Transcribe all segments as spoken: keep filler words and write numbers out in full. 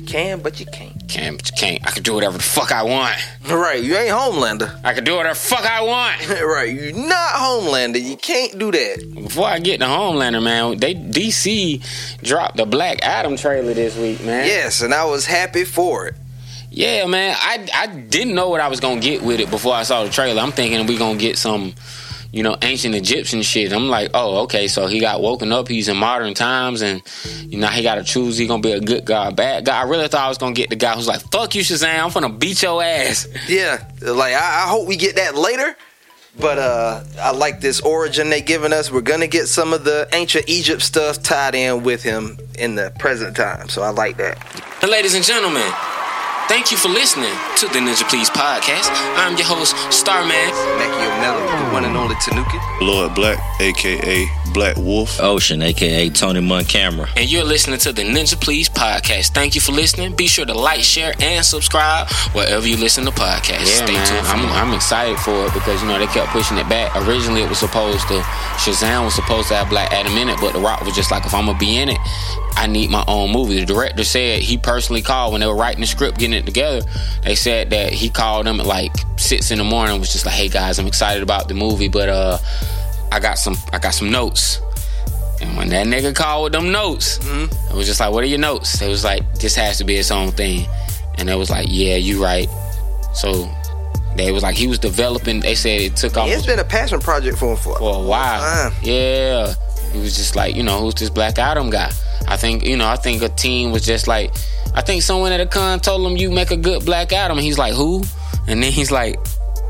can, but you can't. Can, but you can't. I can do whatever the fuck I want. Right, you ain't Homelander. I can do whatever the fuck I want. Right, you're not Homelander. You can't do that. Before I get to Homelander, man, they D C dropped the Black Adam trailer this week, man. Yes, and I was happy for it. Yeah, man. I, I didn't know what I was going to get with it before I saw the trailer. I'm thinking we going to get some, you know, ancient Egyptian shit. I'm like, oh, okay, so he got woken up. He's in modern times, and, you know, he got to choose. He going to be a good guy or a bad guy. I really thought I was going to get the guy who's like, fuck you, Shazam. I'm going to beat your ass. Yeah, like, I, I hope we get that later. But uh, I like this origin they giving us. We're going to get some of the ancient Egypt stuff tied in with him in the present time. So I like that. Ladies and gentlemen, thank you for listening to the Ninja Please podcast. I'm your host, Starman. Mackie O'Malley, the one and only Tanuki. Lord Black, a k a. Black Wolf. Ocean, a k a. Tony Montcamera. And you're listening to the Ninja Please podcast. Thank you for listening. Be sure to like, share, and subscribe wherever you listen to podcasts. Yeah, Stay man. tuned. I'm, I'm excited for it because, you know, they kept pushing it back. Originally, it was supposed to, Shazam was supposed to have Black Adam in it, but The Rock was just like, if I'm going to be in it, I need my own movie. The director said he personally called when they were writing the script, getting it together. They said that he called them at like six in the morning and was just like, hey guys, I'm excited about the movie, but uh, I got some I got some notes. And when that nigga called with them notes, mm-hmm. it was just like, what are your notes? It was like, this has to be its own thing. And it was like, yeah, you right. So they was like, he was developing, they said it took off. It's been a passion project for him for, for a while. Time. Yeah. He was just like, you know, who's this Black Adam guy? I think, you know, I think a team was just like, I think someone at a con told him, you make a good Black Adam. And he's like, who? And then he's like,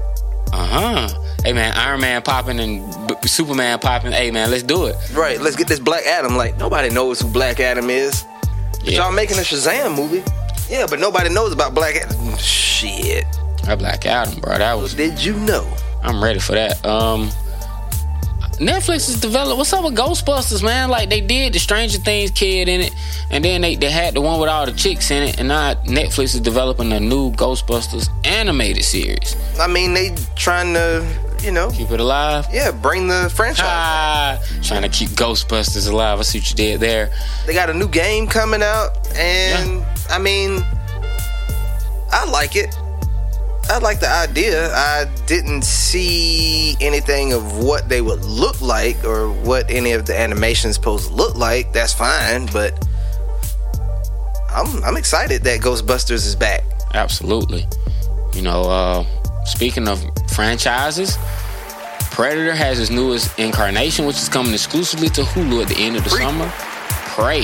uh-huh. Hey, man, Iron Man popping and B- Superman popping. Hey, man, let's do it. Right, let's get this Black Adam. Like, nobody knows who Black Adam is. But yeah. Y'all making a Shazam movie. Yeah, but nobody knows about Black Adam. Shit. That Black Adam, bro, that was... Did you know? I'm ready for that. Um... Netflix is developed. What's up with Ghostbusters, man? Like, they did the Stranger Things kid in it, and then they, they had the one with all the chicks in it, and now Netflix is developing a new Ghostbusters animated series. I mean, they trying to, you know... Keep it alive? Yeah, bring the franchise. Ah, trying to keep Ghostbusters alive. I see what you did there. They got a new game coming out, and, yeah. I mean, I like it. I like the idea. I didn't see anything of what they would look like or what any of the animations supposed to look like. That's fine, but I'm I'm excited that Ghostbusters is back. Absolutely. You know, uh, speaking of franchises, Predator has his newest incarnation, which is coming exclusively to Hulu at the end of the Prey. summer. Prey.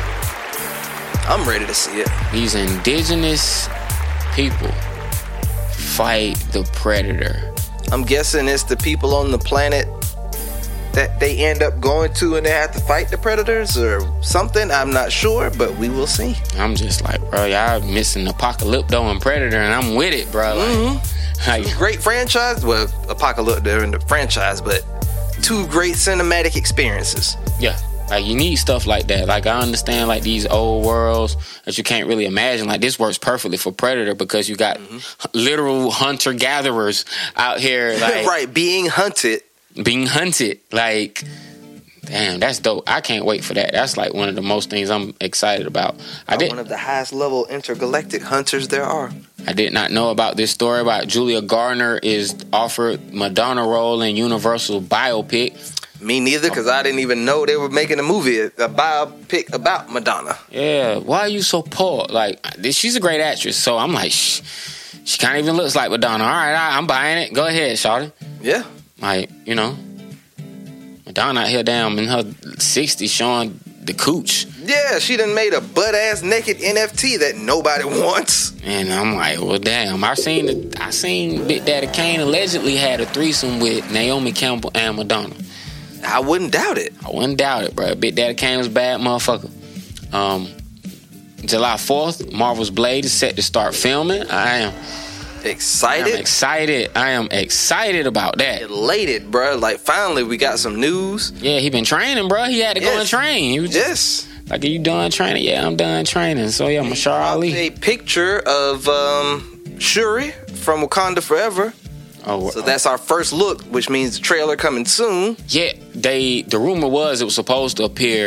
I'm ready to see it. These indigenous people fight the Predator. I'm guessing it's the people on the planet that they end up going to and they have to fight the Predators or something. I'm not sure, but we will see. I'm just like, bro, y'all missing Apocalypto and Predator, and I'm with it, bro. Like, mm-hmm. like, great franchise. Well, Apocalypto in the franchise, but two great cinematic experiences. Yeah. Like, you need stuff like that. Like, I understand, like, these old worlds that you can't really imagine. Like, this works perfectly for Predator because you got mm-hmm. literal hunter-gatherers out here. Like, right, being hunted. Being hunted. Like, damn, that's dope. I can't wait for that. That's, like, one of the most things I'm excited about. I did, one of the highest-level intergalactic hunters there are. I did not know about this story about Julia Garner is offered Madonna role in Universal biopic. Me neither, because I didn't even know they were making a movie, a biopic about Madonna. Yeah, why are you so poor? Like, she's a great actress, so I'm like, shh, she kind of even looks like Madonna. All right, I'm buying it. Go ahead, shawty. Yeah. Like, you know, Madonna out here down in her sixties showing the cooch. Yeah, she done made a butt-ass naked N F T that nobody wants. And I'm like, well, damn. I seen the, I seen Big Daddy Kane allegedly had a threesome with Naomi Campbell and Madonna. I wouldn't doubt it. I wouldn't doubt it, bro. Big Daddy Kane was a bad motherfucker. Um, July fourth, Marvel's Blade is set to start filming. I am excited. I am excited. I am excited about that. Elated, bro. Like, finally, we got some news. Yeah, he been training, bro. He had to yes. go and train. He was just, yes. Like, are you done training? Yeah, I'm done training. So, yeah, Mashar Ali. A picture of um, Shuri from Wakanda Forever. Oh, so that's our first look, which means the trailer coming soon. Yeah, they. The rumor was it was supposed to appear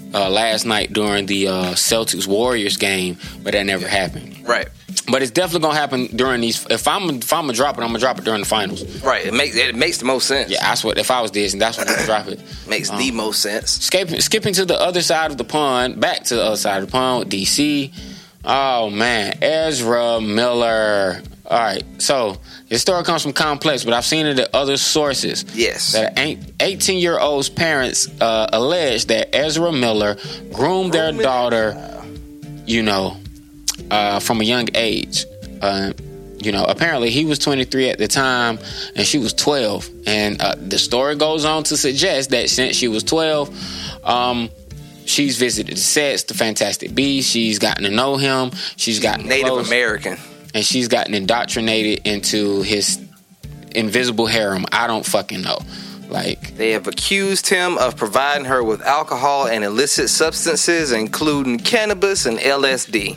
uh, last night during the uh, Celtics Warriors game, but that never happened. Right. But it's definitely gonna happen during these. If I'm if I'm gonna drop it, I'm gonna drop it during the finals. Right. It makes it makes the most sense. Yeah, that's what. If I was Disney, that's when I'm gonna drop it. Makes um, the most sense. Skipping skipping to the other side of the pond, back to the other side of the pond with D C. Oh man, Ezra Miller. All right, so this story comes from Complex, but I've seen it at other sources. Yes. That eighteen-year-old's parents uh, allege that Ezra Miller groomed their daughter, you know, uh, from a young age. Uh, you know, apparently he was twenty-three at the time, and she was twelve. And uh, the story goes on to suggest that since she was twelve, um, she's visited the sets, the Fantastic Beasts. She's gotten to know him. She's gotten Native close. American. And she's gotten indoctrinated into his invisible harem. I don't fucking know. Like, they have accused him of providing her with alcohol and illicit substances, including cannabis and L S D.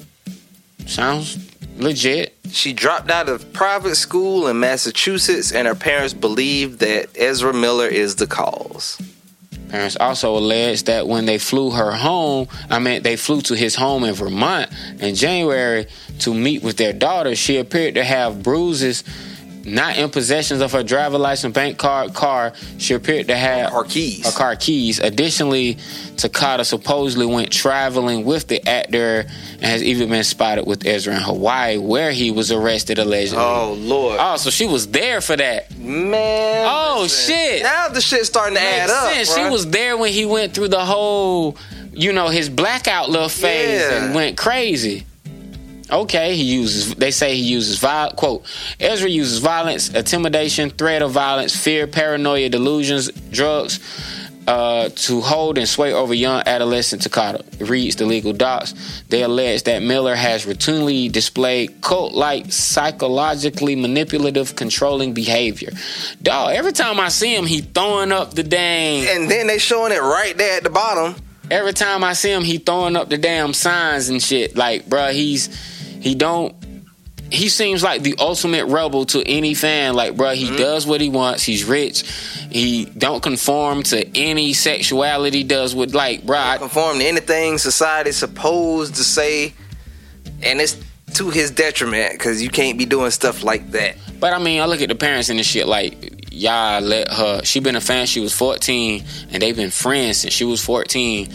Sounds legit. She dropped out of private school in Massachusetts, and her parents believe that Ezra Miller is the cause. Parents also alleged that when they flew her home, I mean, they flew to his home in Vermont in January to meet with their daughter, she appeared to have bruises, not in possession of her driver license, bank card, car. She appeared to have her keys. Her car keys. Additionally, Takata supposedly went traveling with the actor and has even been spotted with Ezra in Hawaii, where he was arrested allegedly. Oh Lord! Oh, so she was there for that, man. Oh listen. shit! Now the shit's starting to Makes add up. Sense. Bro. She was there when he went through the whole, you know, his blackout little phase yeah. and went crazy. Okay, he uses. They say he uses violence. Quote: Ezra uses violence, intimidation, threat of violence, fear, paranoia, delusions, drugs uh, to hold and sway over young adolescent Takata. Reads the legal docs. They allege that Miller has routinely displayed cult-like, psychologically manipulative, controlling behavior. Dog, every time I see him, he throwing up the dang. And then they showing it right there at the bottom. Every time I see him, he throwing up the damn signs and shit. Like, bruh, he's. He don't. He seems like the ultimate rebel to any fan. Like, bro, he mm-hmm. does what he wants. He's rich. He don't conform to any sexuality. Does what, like, bro, don't conform to anything society's supposed to say, and it's to his detriment because you can't be doing stuff like that. But I mean, I look at the parents and this shit. Like, y'all let her. She been a fan. She was fourteen, and they've been friends since she was fourteen.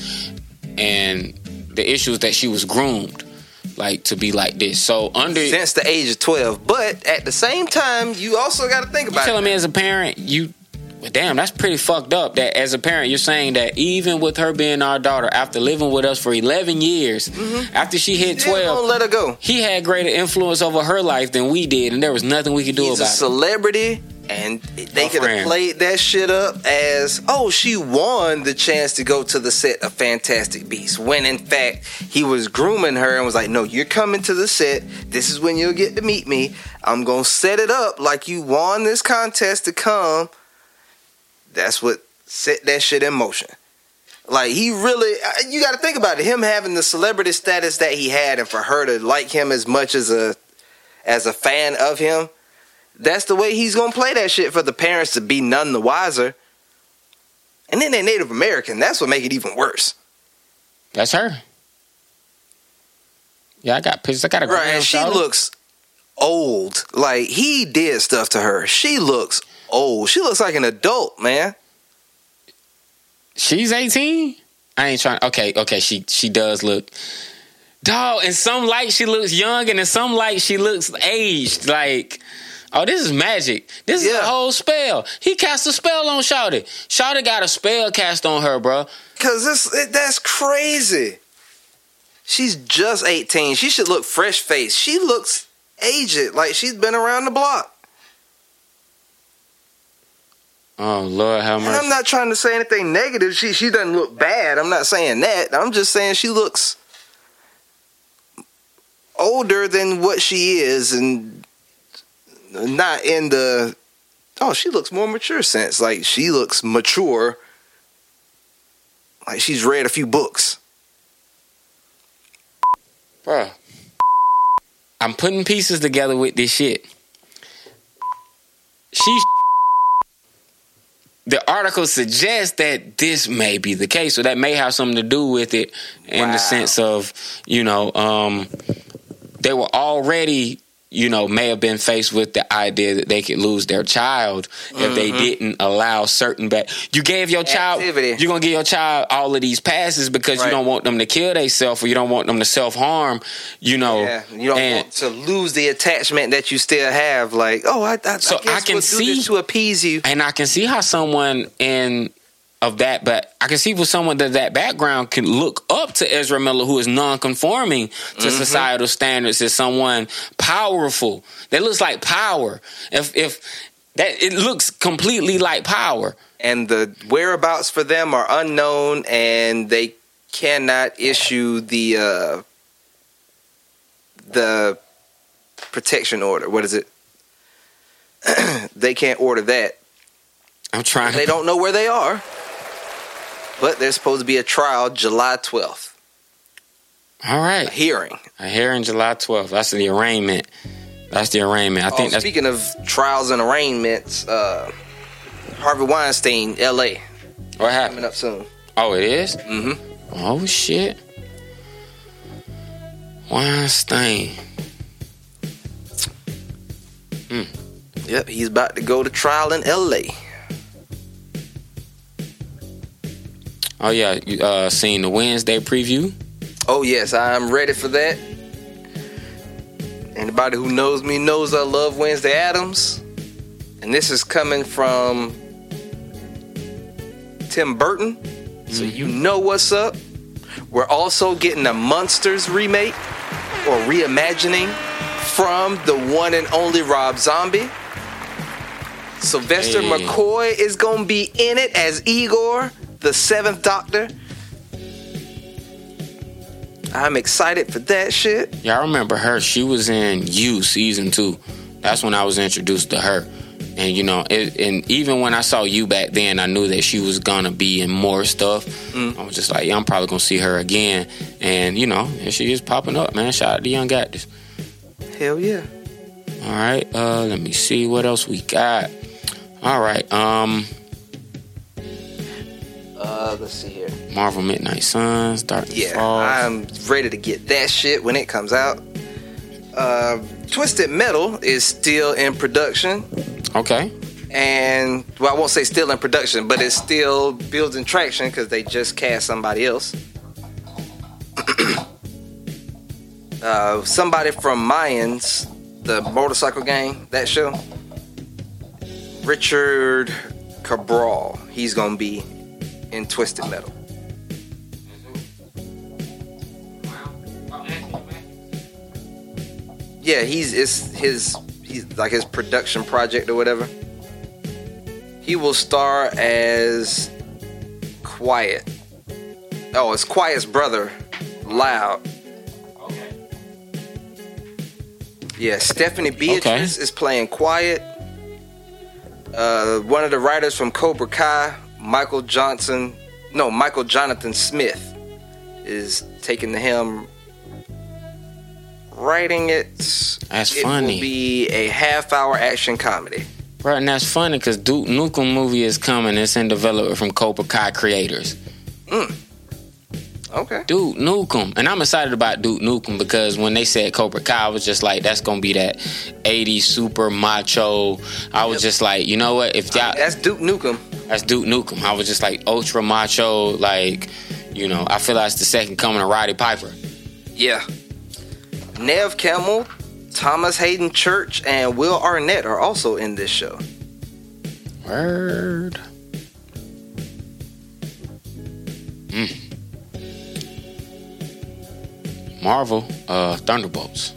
And the issue is that she was groomed. Like, to be like this. So under since the age of twelve, but at the same time, you also got to think about. You telling it. me as a parent, you, well, damn, that's pretty fucked up. That as a parent, you're saying that even with her being our daughter, after living with us for eleven years, mm-hmm. after she hit twelve, don't let her go. He had greater influence over her life than we did, and there was nothing we could do He's about it. He's a celebrity. And they could have played that shit up as, oh, she won the chance to go to the set of Fantastic Beasts. When, in fact, he was grooming her and was like, no, you're coming to the set. This is when you'll get to meet me. I'm going to set it up like you won this contest to come. That's what set that shit in motion. Like, he really, you got to think about it. Him having the celebrity status that he had, and for her to like him as much as a as a fan of him, that's the way he's going to play that shit for the parents to be none the wiser. And then they're Native American. That's what make it even worse. That's her. Yeah, I got pictures. I got a right, and she shoulder. looks old. Like, he did stuff to her. She looks old. She looks like an adult, man. She's eighteen? I ain't trying. Okay, okay, she she does look. Dog, in some light she looks young, and in some light she looks aged. Like, oh, this is magic. This yeah. is a whole spell. He cast a spell on Shawty. Shawty got a spell cast on her, bro. Cause this it, that's crazy. She's just eighteen. She should look fresh faced. She looks aged, like she's been around the block. Oh Lord, how much? And I'm not trying to say anything negative. She she doesn't look bad. I'm not saying that. I'm just saying she looks older than what she is, and not in the, oh, she looks more mature sense. Like, she looks mature. Like, she's read a few books. Bruh. I'm putting pieces together with this shit. She the article suggests that this may be the case, so that may have something to do with it in wow. the sense of, you know, um, they were already, you know, may have been faced with the idea that they could lose their child mm-hmm. if they didn't allow certain back. You gave your Activity. child, you're going to give your child all of these passes because right. you don't want them to kill themselves or you don't want them to self-harm, you know. Yeah, you don't and, want to lose the attachment that you still have. Like, oh, I, I, so I guess I can we'll see, do this to appease you. And I can see how someone in... of that, but I can see with someone that that background can look up to Ezra Miller, who is non-conforming to mm-hmm. societal standards, as someone powerful. That looks like power. If if that it looks completely like power, and the whereabouts for them are unknown, and they cannot issue the uh, the protection order. What is it? They can't order that. I'm trying. They don't know where they are. But there's supposed to be a trial July twelfth. All right. A hearing. A hearing July twelfth. That's the arraignment. That's the arraignment. I oh, think that's... Speaking of trials and arraignments, uh, Harvey Weinstein, L A What happened? Coming up soon. Oh, it is? Mm-hmm. Oh, shit. Weinstein. Hmm. Yep, he's about to go to trial in L A Oh, yeah. You uh, seen the Wednesday preview? Oh, yes. I'm ready for that. Anybody who knows me knows I love Wednesday Addams. And this is coming from Tim Burton. Mm-hmm. So you know what's up. We're also getting a Monsters remake or reimagining from the one and only Rob Zombie. Sylvester hey. McCoy is going to be in it as Igor, the seventh Doctor. I'm excited for that shit. Yeah, I remember her. She was in You season two. That's when I was introduced to her. And, you know, it, and even when I saw You back then, I knew that she was going to be in more stuff. Mm. I was just like, yeah, I'm probably going to see her again. And, you know, and she is popping up, man. Shout out to Young Actors. Hell yeah. All right. Uh, let me see what else we got. All right. Um... Uh, let's see here. Marvel Midnight Suns, Darkness Yeah, Falls. I'm ready to get that shit when it comes out. Uh, Twisted Metal is still in production. Okay. And, well, I won't say still in production, but it's still building traction because they just cast somebody else. uh, somebody from Mayans, the motorcycle gang, that show. Richard Cabral. He's going to be in Twisted Metal. Yeah, he's it's his he's like his production project or whatever. He will star as Quiet. Oh, it's Quiet's brother, Loud. Okay. Yeah, Stephanie Beatrice okay. is playing Quiet. Uh, one of the writers from Cobra Kai, Michael Johnson, no, Michael Jonathan Smith is taking the helm, writing it. That's it funny. It will be a half-hour action comedy. Right, and that's funny because Duke Nukem movie is coming. It's in development from Cobra Kai creators. Mm. Okay. Duke Nukem. And I'm excited about Duke Nukem because when they said Cobra Kai, I was just like, that's going to be that eighties super macho. I was yep. just like, you know what? If y'all, I mean, that's Duke Nukem. That's Duke Nukem. I was just like ultra macho, like, you know, I feel like it's the second coming of Roddy Piper. Yeah. Nev Campbell, Thomas Hayden Church, and Will Arnett are also in this show. Word. Mm. Marvel, uh, Thunderbolts.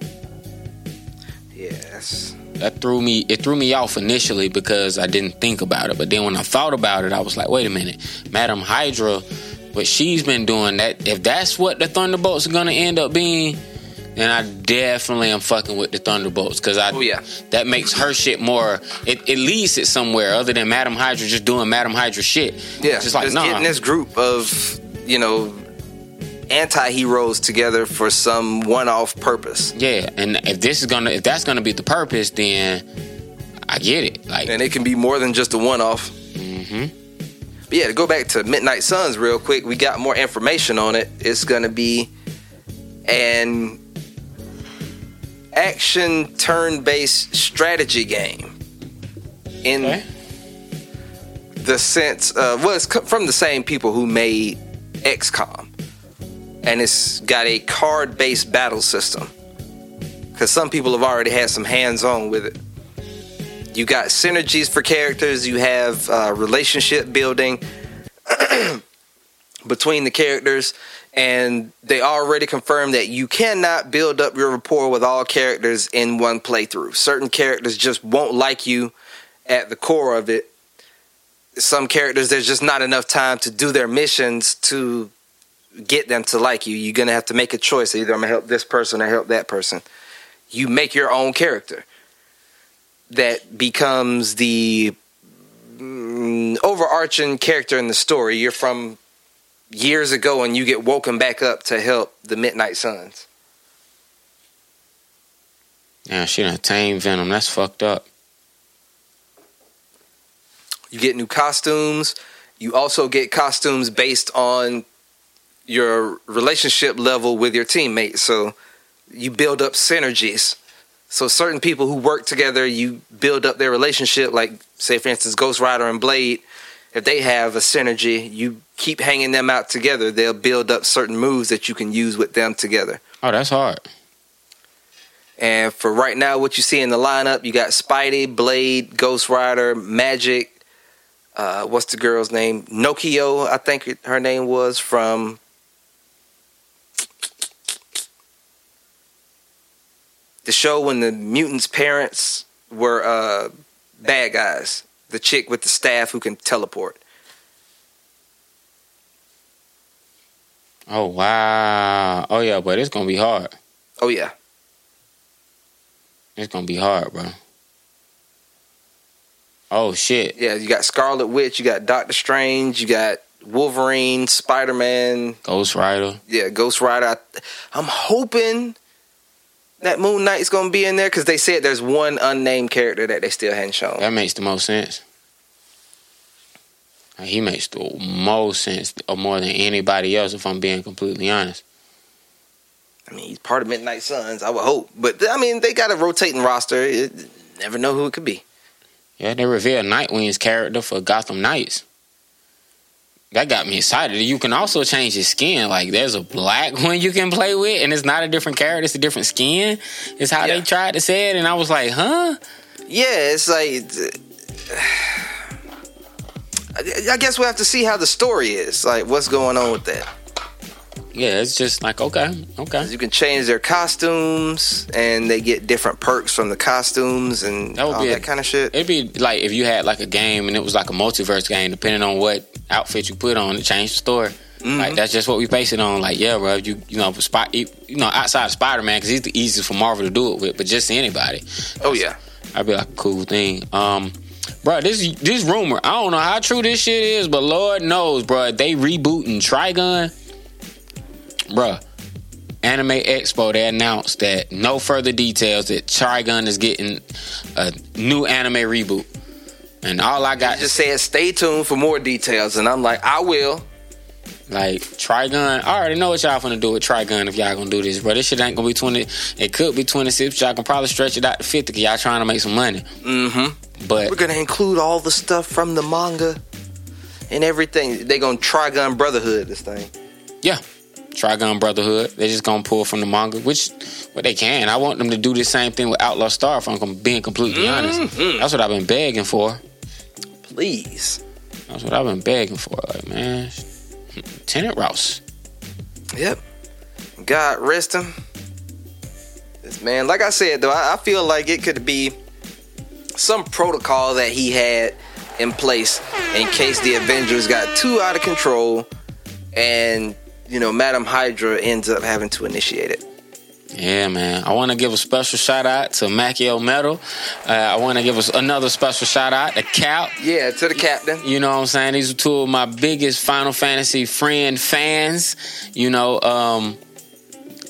Yes. That threw me, it threw me off initially because I didn't think about it. But then when I thought about it, I was like, wait a minute. Madam Hydra, what she's been doing, that if that's what the Thunderbolts are going to end up being, then I definitely am fucking with the Thunderbolts. Because I, oh, yeah. that makes her shit more, it, it leads it somewhere other than Madam Hydra just doing Madam Hydra shit. Yeah, just like, just nah. getting this group of, you know, anti-heroes together for some one-off purpose. Yeah, and if this is gonna, if that's gonna be the purpose, then I get it. Like, and it can be more than just a one-off. Mm-hmm. Mm-hmm. But yeah, to go back to Midnight Suns real quick, we got more information on it. It's going to be an action turn-based strategy game in okay. the sense of, well, it's from the same people who made X COM. And it's got a card-based battle system. Because some people have already had some hands-on with it. You got synergies for characters. You have uh, relationship building between the characters. And they already confirmed that you cannot build up your rapport with all characters in one playthrough. Certain characters just won't like you at the core of it. Some characters, there's just not enough time to do their missions to get them to like you. You're going to have to make a choice. Either I'm going to help this person or help that person. You make your own character that becomes the mm, overarching character in the story. You're from years ago and you get woken back up to help the Midnight Suns. Yeah, she done tamed Venom. That's fucked up. You get new costumes. You also get costumes based on your relationship level with your teammates. So you build up synergies. So certain people who work together, you build up their relationship. Like, say, for instance, Ghost Rider and Blade. If they have a synergy, you keep hanging them out together. They'll build up certain moves that you can use with them together. Oh, that's hard. And for right now, what you see in the lineup, you got Spidey, Blade, Ghost Rider, Magic. Uh, what's the girl's name? Nokio, I think it, her name was, from the show when the mutants' parents were uh, bad guys. The chick with the staff who can teleport. Oh, wow. Oh, yeah, but it's going to be hard. Oh, yeah. It's going to be hard, bro. Oh, shit. Yeah, you got Scarlet Witch, you got Doctor Strange, you got Wolverine, Spider-Man. Ghost Rider. Yeah, Ghost Rider. I, I'm hoping that Moon Knight's going to be in there because they said there's one unnamed character that they still hadn't shown. That makes the most sense. He makes the most sense, or more than anybody else, if I'm being completely honest. I mean, he's part of Midnight Suns, I would hope. But, I mean, they got a rotating roster. It, never know who it could be. Yeah, they revealed Nightwing's character for Gotham Knights. That got me excited. You can also change his skin. Like, there's a black one you can play with, and it's not a different character. It's a different skin. It's how yeah. they tried to say it, and I was like, huh? Yeah, it's like... I guess we'll have to see how the story is. Like, what's going on with that? Yeah, it's just like, okay, okay. You can change their costumes, and they get different perks from the costumes and that would all be that a, kind of shit. It'd be like if you had like a game, and it was like a multiverse game, depending on what outfit you put on, it changed the story. Mm-hmm. Like, that's just what we base it on. Like, yeah, bro, you you know, spot, you know, outside of Spider-Man, because he's the easiest for Marvel to do it with, but just anybody. Oh, yeah. That'd be like a cool thing. Um... Bro, this this rumor, I don't know how true this shit is, but Lord knows, bro, they rebooting Trigun. Bro, Anime Expo, they announced that no further details, that Trigun is getting a new anime reboot. And all I got... They just said stay tuned for more details, and I'm like, I will. Like, Trigun, I already know what y'all finna do with Trigun if y'all gonna do this, bro. This shit ain't gonna be twenty, it could be twenty-six, but y'all can probably stretch it out to fifty because y'all trying to make some money. Mm-hmm. But we're gonna include all the stuff from the manga and everything. They gonna Trigun Brotherhood this thing. Yeah, Trigun Brotherhood. They just gonna pull from the manga, which well, they can. I want them to do the same thing with Outlaw Star. If I'm being completely mm-hmm. honest, that's what I've been begging for. Please, that's what I've been begging for. Like, man, Lieutenant Rouse. Yep. God rest him. This man, like I said though, I, I feel like it could be some protocol that he had in place in case the Avengers got too out of control and, you know, Madam Hydra ends up having to initiate it. Yeah, man. I want to give a special shout out to Macchio Metal. Uh, I want to give us another special shout out to Cap. Yeah, to the captain. You know what I'm saying? These are two of my biggest Final Fantasy friend fans. You know, um,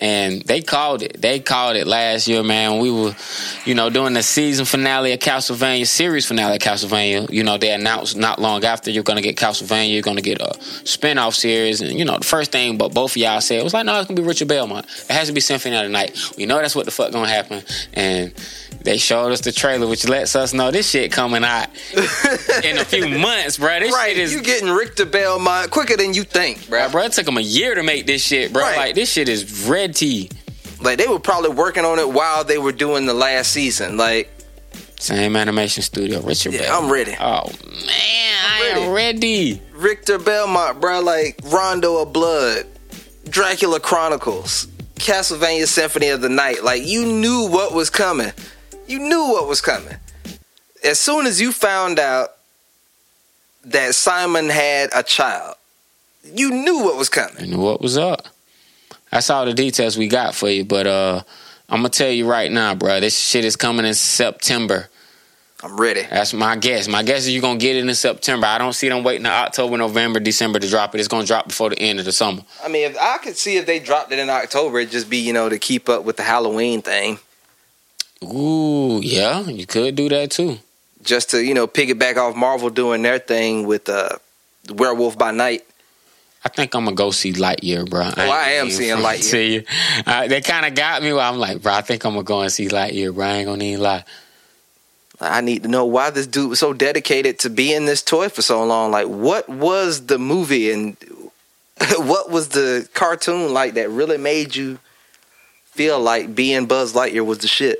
And they called it. They called it last year, man. We were, you know, doing the season finale of Castlevania, series finale of Castlevania. You know, they announced not long after you're going to get Castlevania, you're going to get a spin-off series. And, you know, the first thing but both of y'all said was like, no, it's going to be Richard Belmont. It has to be Symphony of the Night. We know that's what the fuck going to happen. And they showed us the trailer, which lets us know this shit coming out in a few months, bro. This right, shit is... you getting Richter Belmont quicker than you think, bro. Bro, bro, it took them a year to make this shit, bro. Right. Like, this shit is red tea. Like, they were probably working on it while they were doing the last season. Like, same animation studio, Richard yeah, Belmont. I'm ready. Oh, man, I'm I am ready. Richter Belmont, bro, like Rondo of Blood, Dracula Chronicles, Castlevania Symphony of the Night. Like, you knew what was coming. You knew what was coming. As soon as you found out that Simon had a child, you knew what was coming. You knew what was up. That's all the details we got for you. But uh, I'm going to tell you right now, bro, this shit is coming in September. I'm ready. That's my guess. My guess is you're going to get it in September. I don't see them waiting to October, November, December to drop it. It's going to drop before the end of the summer. I mean, if I could see if they dropped it in October, it'd just be, you know, to keep up with the Halloween thing. Ooh, yeah, you could do that too. Just to, you know, piggyback off Marvel doing their thing with uh, Werewolf by Night. I think I'm going to go see Lightyear, bro. Oh, I, I am seeing Lightyear. See, uh, they kind of got me where I'm like, bro, I think I'm going to go and see Lightyear, bro. I ain't going to even lie. I need to know why this dude was so dedicated to being this toy for so long. Like, what was the movie and what was the cartoon like that really made you feel like being Buzz Lightyear was the shit?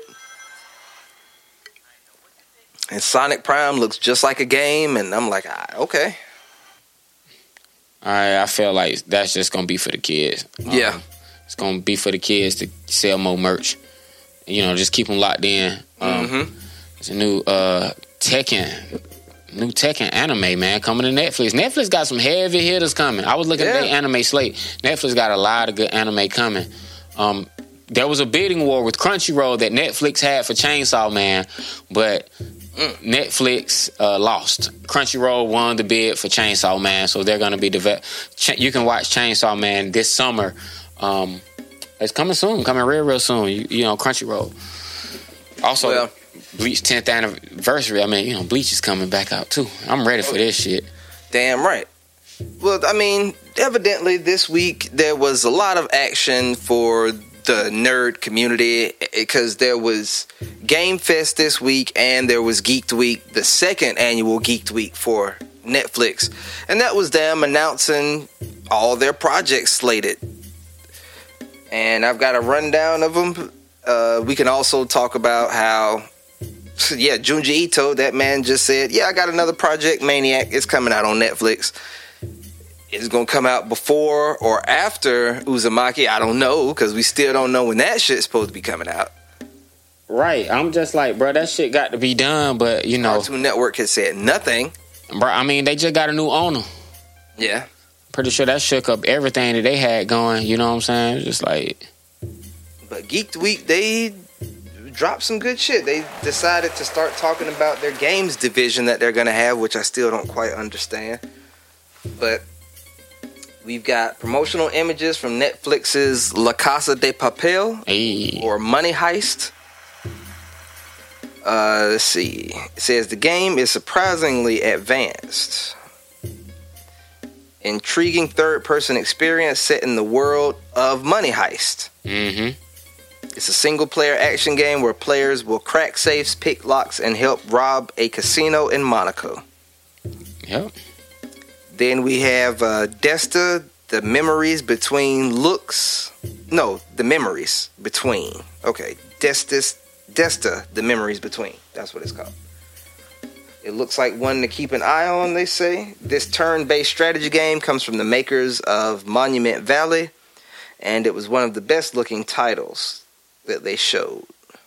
And Sonic Prime looks just like a game, and I'm like, ah, okay. All right, I feel like that's just going to be for the kids. Yeah. Um, it's going to be for the kids to sell more merch. You know, just keep them locked in. Um, mm-hmm. It's a new uh, Tekken, new Tekken anime, man, coming to Netflix. Netflix got some heavy hitters coming. I was looking yeah. at their anime slate. Netflix got a lot of good anime coming. Um, there was a bidding war with Crunchyroll that Netflix had for Chainsaw Man, but mm. Netflix uh, lost. Crunchyroll won the bid for Chainsaw Man, so they're going to be develop. Ch- you can watch Chainsaw Man this summer. Um, it's coming soon, coming real, real soon. You, you know, Crunchyroll. Also, well, Bleach tenth anniversary. I mean, you know, Bleach is coming back out too. I'm ready for this shit. Damn right. Well, I mean, evidently this week there was a lot of action for the nerd community because there was Game Fest this week and there was Geeked Week, the second annual Geeked Week for Netflix. And that was them announcing all their projects slated. And I've got a rundown of them. Uh, we can also talk about how, yeah, Junji Ito, that man just said, yeah, I got another project, Maniac. It's coming out on Netflix. It's going to come out before or after Uzumaki. I don't know, because we still don't know when that shit's supposed to be coming out. Right. I'm just like, bro, that shit got to be done, but, you know. Cartoon Network has said nothing. Bro, I mean, they just got a new owner. Yeah. Pretty sure that shook up everything that they had going, you know what I'm saying? Just like. But Geeked Week, they dropped some good shit. They decided to start talking about their games division that they're going to have, which I still don't quite understand. But we've got promotional images from Netflix's La Casa de Papel, hey. or Money Heist. Uh, let's see. It says the game is surprisingly advanced. Intriguing third-person experience set in the world of Money Heist. Mm-hmm. It's a single-player action game where players will crack safes, pick locks, and help rob a casino in Monaco. Yep. Then we have uh, Desta, the memories between looks. No, the memories between. Okay, Destis, Desta, the memories between. That's what it's called. It looks like one to keep an eye on, they say. This turn-based strategy game comes from the makers of Monument Valley, and it was one of the best-looking titles that they showed.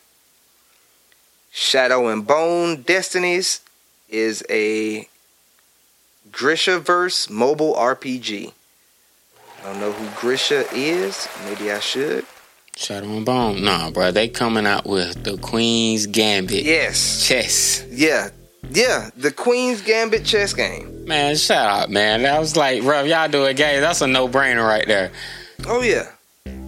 Shadow and Bone Destinies is a Grisha-verse mobile R P G. I don't know who Grisha is. Maybe I should. Shadow and Bone. Nah, bro. They coming out with the Queen's Gambit. Yes. Chess. Yeah. Yeah. The Queen's Gambit chess game. Man, shut up, man. I was like, bro, y'all do a game. That's a no-brainer right there. Oh, yeah.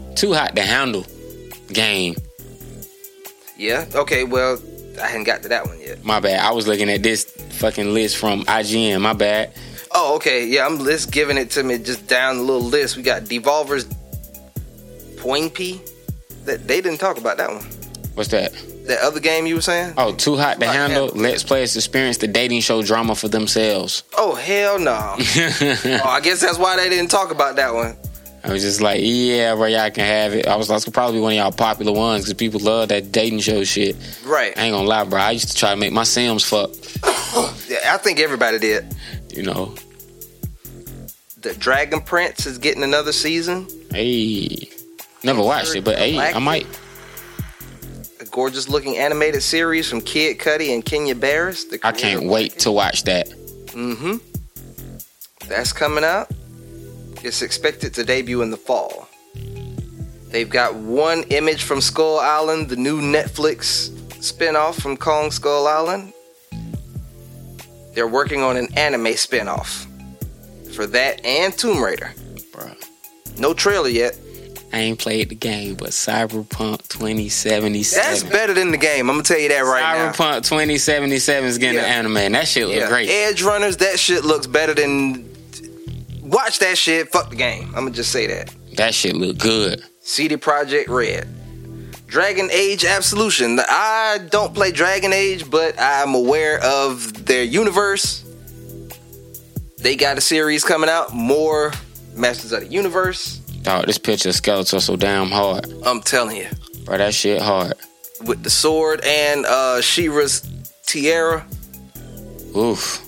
Too Hot to Handle game. Yeah. Okay. Well, I hadn't got to that one yet. My bad. I was looking at this fucking list from I G N. My bad. Oh, okay. Yeah, I'm just giving it to me just down the little list. We got Devolver's Poinpy. That they didn't talk about that one. What's that? That other game you were saying? Oh, Too Hot to Handle. Let's players experience the dating show drama for themselves. Oh, hell no. Oh, I guess that's why they didn't talk about that one. I was just like, yeah, bro, y'all can have it. I was like, probably one of y'all popular ones because people love that dating show shit. Right. I ain't gonna lie, bro. I used to try to make my Sims fuck. Yeah, I think everybody did. You know. The Dragon Prince is getting another season. Hey. Never watched it, but hey, I might. A gorgeous looking animated series from Kid Cudi and Kenya Barris. I can't wait to watch that. Mm-hmm. That's coming out. It's expected to debut in the fall. They've got one image from Skull Island, the new Netflix spinoff from Kong Skull Island. They're working on an anime spinoff for that and Tomb Raider. Bruh. No trailer yet. I ain't played the game, but Cyberpunk twenty seventy-seven. That's better than the game. I'm gonna tell you that right Cyberpunk now. Cyberpunk twenty seventy-seven is getting yeah. an anime, and that shit looks yeah. great. Edge Runners, that shit looks better than. Watch that shit. Fuck the game. I'm gonna just say that. That shit look good. C D Projekt Red. Dragon Age Absolution. I don't play Dragon Age, but I'm aware of their universe. They got a series coming out. More Masters of the Universe. Dog, this picture of Skeletor so damn hard. I'm telling you. Bro, that shit hard. With the sword and uh, She-Ra's tiara. Oof.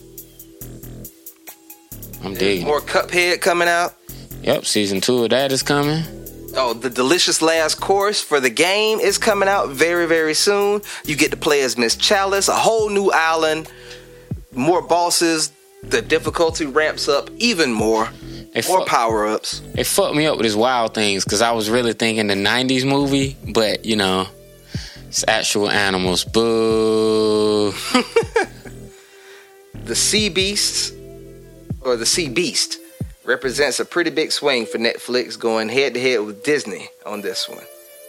I'm digging. More Cuphead coming out. Yep, season two of that is coming. Oh, the Delicious Last Course for the game is coming out very, very soon. You get to play as Miss Chalice, a whole new island, more bosses. The difficulty ramps up even more. They more fuck, power-ups. It fucked me up with his Wild Things because I was really thinking the nineties movie, but, you know, it's actual animals. Boo. The Sea Beasts, or the Sea Beast, represents a pretty big swing for Netflix, going head-to-head with Disney on this one.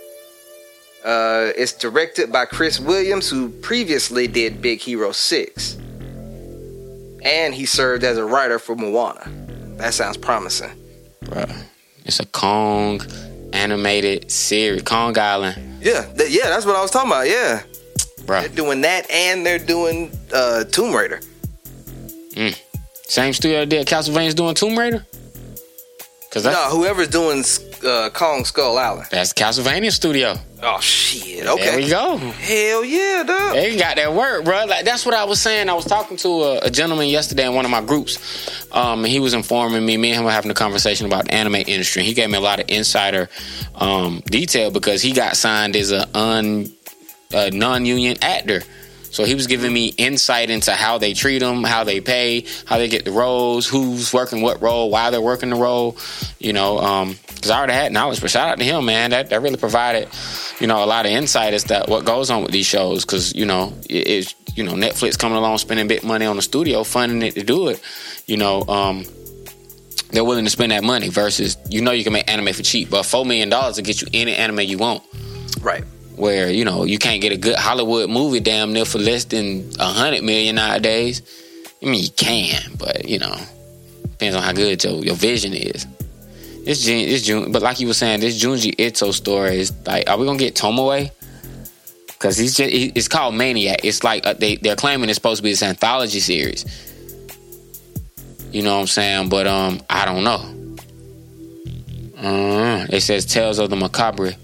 Uh, it's directed by Chris Williams, who previously did Big Hero six. And he served as a writer for Moana. That sounds promising. Bruh, it's a Kong animated series. Kong Island. Yeah, th- yeah, that's what I was talking about, yeah. Bruh. They're doing that and they're doing uh, Tomb Raider. Mm. Same studio that did Castlevania's doing Tomb Raider? Cause no, whoever's doing uh, Kong Skull Island. That's Castlevania studio. Oh, shit. Okay. There we go. Hell yeah, dog. They got that work, bro. Like, that's what I was saying. I was talking to a, a gentleman yesterday in one of my groups. Um, and he was informing me. Me and him were having a conversation about the anime industry. He gave me a lot of insider um, detail because he got signed as a, un, a non-union actor. So he was giving me insight into how they treat them, how they pay, how they get the roles, who's working what role, why they're working the role, you know, um, because I already had knowledge. But shout out to him, man. That that really provided, you know, a lot of insight as to what goes on with these shows. Because, you know, it, it's, you know, Netflix coming along, spending big money on the studio, funding it to do it, you know, um, they're willing to spend that money versus, you know, you can make anime for cheap, but four million dollars will get you any anime you want. Right. Where, you know, you can't get a good Hollywood movie damn near for less than a hundred million nowadays. I mean, you can, but, you know, depends on how good your, your vision is. This Jun, this Jun, but like you were saying, this Junji Ito story is like, are we gonna get Tomoe? Because he's just, he, it's called Maniac. It's like uh, they they're claiming it's supposed to be this anthology series. You know what I'm saying? But um, I don't know. Uh, it says Tales of the Macabre.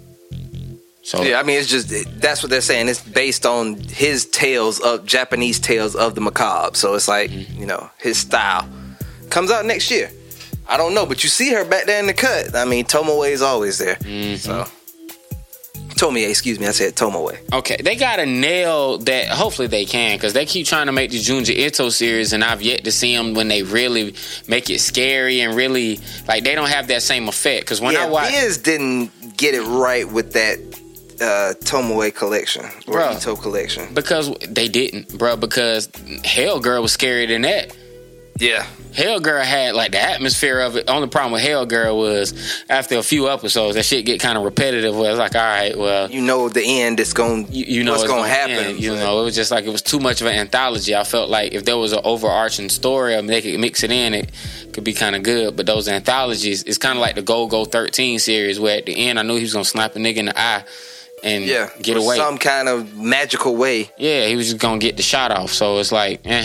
So, yeah, I mean, it's just, that's what they're saying. It's based on his tales of, Japanese tales of the macabre. So it's like, mm-hmm. you know, his style. Comes out next year. I don't know, but you see her back there in the cut. I mean, Tomoe is always there. Mm-hmm. So, Tomie, excuse me, I said Tomoe. Okay, they got to nail that. Hopefully they can, because they keep trying to make the Junji Ito series, and I've yet to see them when they really make it scary and really, like, they don't have that same effect. Because when yeah, I watch, Biz didn't get it right with that uh, Tomoe collection or bruh, Ito collection. Because they didn't, bro. Because Hell Girl was scarier than that. Yeah. Hell Girl had like the atmosphere of it. Only problem with Hell Girl was after a few episodes, that shit get kind of repetitive. Where it's like, all right, well, you know, the end is going. You, you know, what's going to happen. End, you know, it was just like it was too much of an anthology. I felt like if there was an overarching story, I mean, they could mix it in. It could be kind of good. But those anthologies, it's kind of like the Go Go thirteen series, where at the end, I knew he was gonna snap a nigga in the eye and yeah, get away some kind of magical way. Yeah, he was just gonna get the shot off. So it's like, eh.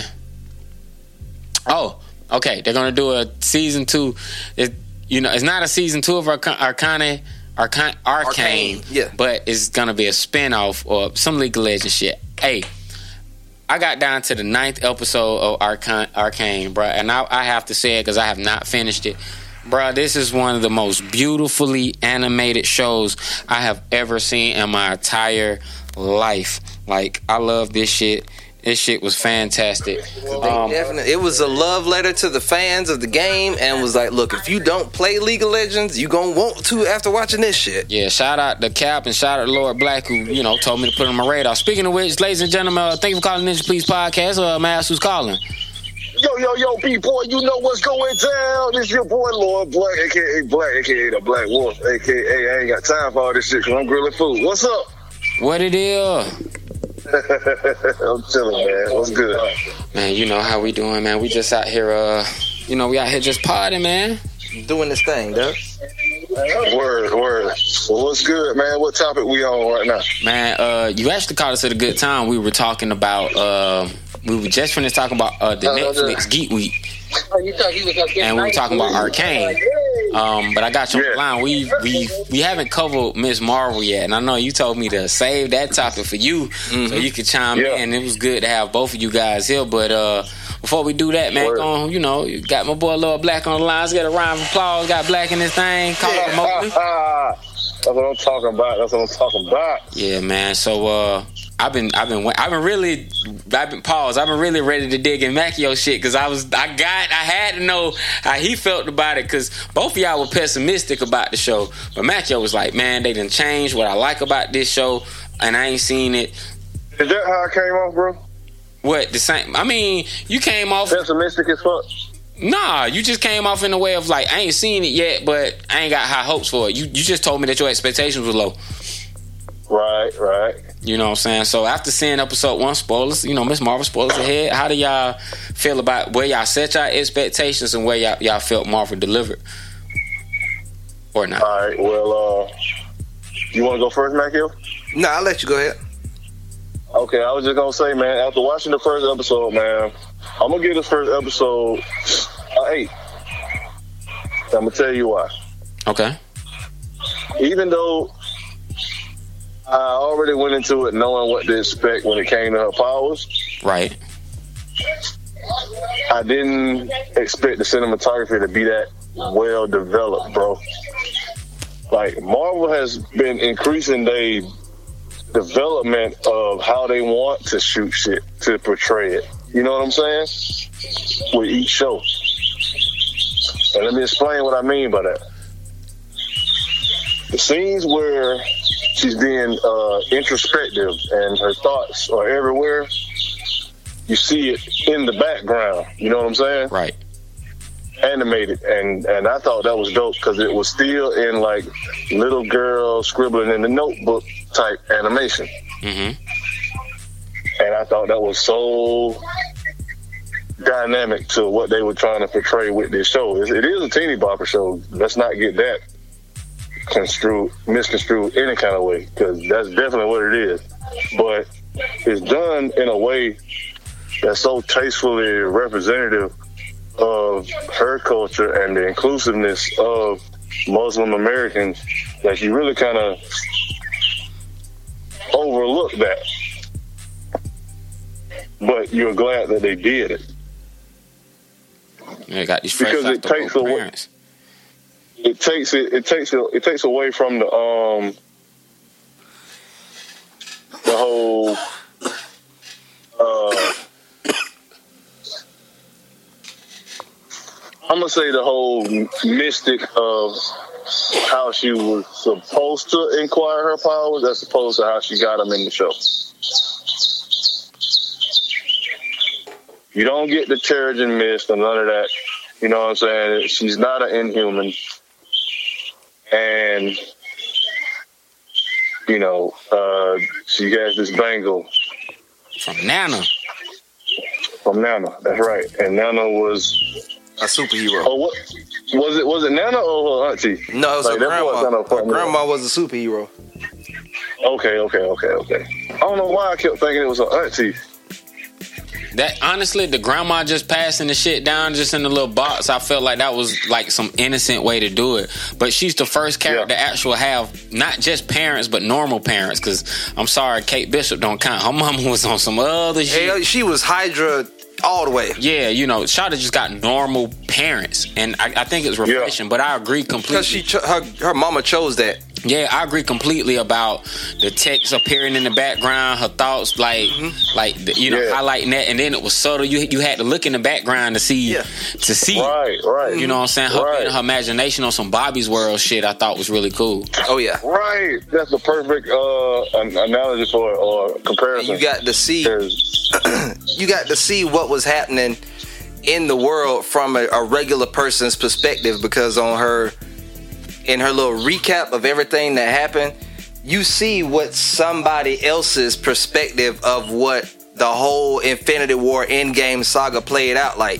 Oh. Okay, they're gonna do a season two. It, you know, it's not a season two of Arcane, Arcane, Arcane, Arcane, yeah. But it's gonna be a spinoff or some League of Legends shit. Hey, I got down to the ninth episode of Arcane, Arcane, bro, and I, I have to say it because I have not finished it, bro. This is one of the most beautifully animated shows I have ever seen in my entire life. Like, I love this shit. This shit was fantastic. Um, definitely, it was a love letter to the fans of the game, and was like, look, if you don't play League of Legends, you gonna want to after watching this shit. Yeah, shout out to Cap and shout out to Lord Black, who, you know, told me to put on my radar. Speaking of which, ladies and gentlemen, uh, thank you for calling Ninja Please Podcast. Uh, may I ask who's calling? Yo, yo, yo, B-boy, you know what's going down. This your boy, Lord Black, a k a. Black, a k a the Black Wolf, a k a. I ain't got time for all this shit because I'm grilling food. What's up? What it is? I'm chilling, man. What's good? Man, you know how we doing, man. We just out here, uh, you know, we out here just partying, man. Doing this thing, dude. Word, word. Well, what's good, man? What topic we on right now? Man, uh, you actually caught us at a good time. We were talking about, uh, we were just finished talking about uh, the uh, Netflix Geek Week. Oh, you thought he was gonna get and we were talking about Arcane. Um, but I got you on yeah. the line. We we we haven't covered Miz Marvel yet, and I know you told me to save that topic for you, mm-hmm. so you could chime yeah. in. It was good to have both of you guys here. But uh, before we do that, man, go, you know, you got my boy Lord Black on the line. Let's get a round of applause. Got Black in this thing. Call yeah. it remotely. That's what I'm talking about. That's what I'm talking about. Yeah, man. So uh, I've been, I've been, I've been really, I've been paused. I've been really ready to dig in Macchio shit because I was, I got, I had to know how he felt about it because both of y'all were pessimistic about the show, but Macchio was like, man, they done changed what I like about this show, and I ain't seen it. Is that how I came off, bro? What the same? I mean, you came off pessimistic as fuck. Nah, you just came off in a way of like, I ain't seen it yet, but I ain't got high hopes for it. You, you just told me that your expectations were low. Right, right. You know what I'm saying? So after seeing episode one, spoilers, you know, Miz Marvel, spoilers ahead. How do y'all feel about where y'all set y'all expectations and where y'all, y'all felt Marvel delivered? Or not? All right, well, uh, you want to go first, Macchio? No, I'll let you go ahead. Okay, I was just going to say, man, after watching the first episode, man, I'm going to give this first episode an eight. I'm going to tell you why. Okay. Even though I already went into it knowing what to expect when it came to her powers. Right. I didn't expect the cinematography to be that well developed, bro. Like, Marvel has been increasing their development of how they want to shoot shit, to portray it. You know what I'm saying? With each show. And let me explain what I mean by that. The scenes where she's being uh, introspective and her thoughts are everywhere, you see it in the background. You know what I'm saying? Right. Animated. And, and I thought that was dope because it was still in like little girl scribbling in the notebook type animation. Mm-hmm. And I thought that was so dynamic to what they were trying to portray with this show. It is a teeny bopper show. Let's not get that construed, misconstrued any kind of way, because that's definitely what it is. But it's done in a way that's so tastefully representative of her culture and the inclusiveness of Muslim Americans that you really kind of overlook that. But you're glad that they did it. Yeah, got these fresh because it takes away. Parents. It takes it. It takes it. It takes away from the um the whole uh I'm gonna say the whole mystic of how she was supposed to acquire her powers as opposed to how she got them in the show. You don't get the Terrigen Mist or none of that. You know what I'm saying? She's not an Inhuman. And, you know, uh, she has this bangle. From Nana. From Nana, that's right. And Nana was a superhero. Oh, what was it? Was it Nana or her auntie? No, it was like, her grandma. Her grandma was a superhero. Okay, okay, okay, okay. I don't know why I kept thinking it was her auntie. That honestly, the grandma just passing the shit down just in the little box, I felt like that was like some innocent way to do it. But she's the first character yeah. to actually have not just parents, but normal parents. Because I'm sorry, Kate Bishop don't count. Her mama was on some other shit. Hell, she was Hydra all the way. Yeah, you know, Shada just got normal parents, and I, I think it's refreshing. Yeah. But I agree completely because she cho- her her mama chose that. Yeah, I agree completely about the text appearing in the background, her thoughts, like, mm-hmm. like the, you know, yeah. highlighting that, and then it was subtle. You you had to look in the background to see, yeah. to see, right, right. You know what I'm saying? Her, right. her imagination on some Bobby's World shit, I thought was really cool. Oh yeah, right. That's the perfect uh, analogy for or comparison. And you got to see, you got to see what was happening in the world from a, a regular person's perspective, because on her. In her little recap of everything that happened, you see what somebody else's perspective of what the whole Infinity War Endgame saga played out like.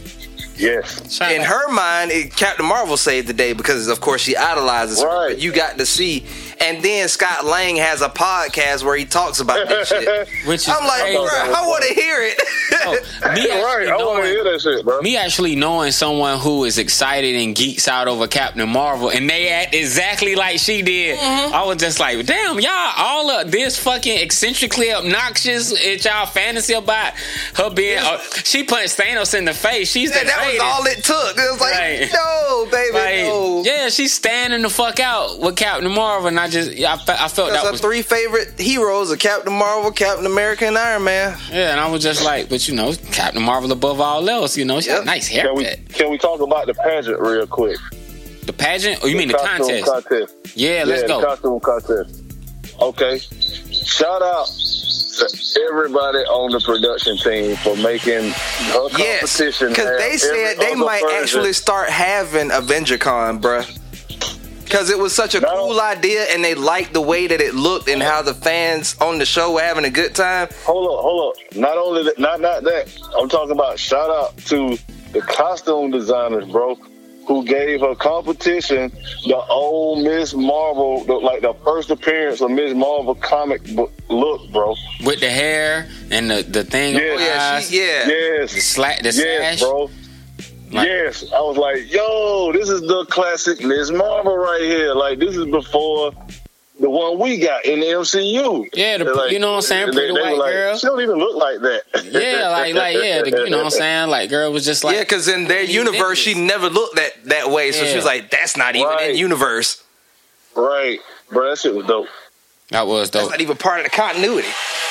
Yes. In her mind, it, Captain Marvel saved the day because, of course, she idolizes her. Right. But you got to see. And then Scott Lang has a podcast where he talks about that shit. Which is I'm like, crazy. Bro, I want to hear it. Oh, me right, I want to hear that shit, bro. Me actually knowing someone who is excited and geeks out over Captain Marvel, and they act exactly like she did. Mm-hmm. I was just like, damn, y'all all of this fucking eccentrically obnoxious. It's y'all fantasy about her being. Uh, she punched Thanos in the face. She's yeah, the that was all it took. It was like, right. no, baby, like, no. Yeah, she's standing the fuck out with Captain Marvel, and I just, I, I felt that her was three favorite heroes are Captain Marvel, Captain America, and Iron Man. Yeah, and I was just like, but you know, Captain Marvel above all else. You know, she yep. got a nice haircut. Can we, can we talk about the pageant real quick? The pageant? Oh, you the mean the contest? contest? Yeah, let's yeah, go. The costume contest. Okay. Shout out to everybody on the production team for making her competition. Yes, because they said they might version. actually start having AvengerCon, bruh. Because it was such a no. cool idea, and they liked the way that it looked and how the fans on the show were having a good time. Hold on, hold on. Not only that, not not that. I'm talking about shout out to the costume designers, bro, who gave her competition the old Miz Marvel, the, like the first appearance of Miz Marvel comic book look, bro. With the hair and the, the thing yes. on the yeah, eyes. she, yeah. Yes. The, sla- the yes, sash. bro. Like, yes. I was like, yo, this is the classic Miz Marvel right here. Like, this is before the one we got in the M C U. Yeah, the, like, you know what I'm saying? Pretty they, they white like, girl. She don't even look like that. Yeah, like, like yeah, the, you know what I'm saying? Like, girl was just like... Yeah, because in their universe, she never looked that, that way. So yeah. she was like, that's not even right. in universe. Right. Bro, that shit was dope. That was dope. That's not even part of the continuity.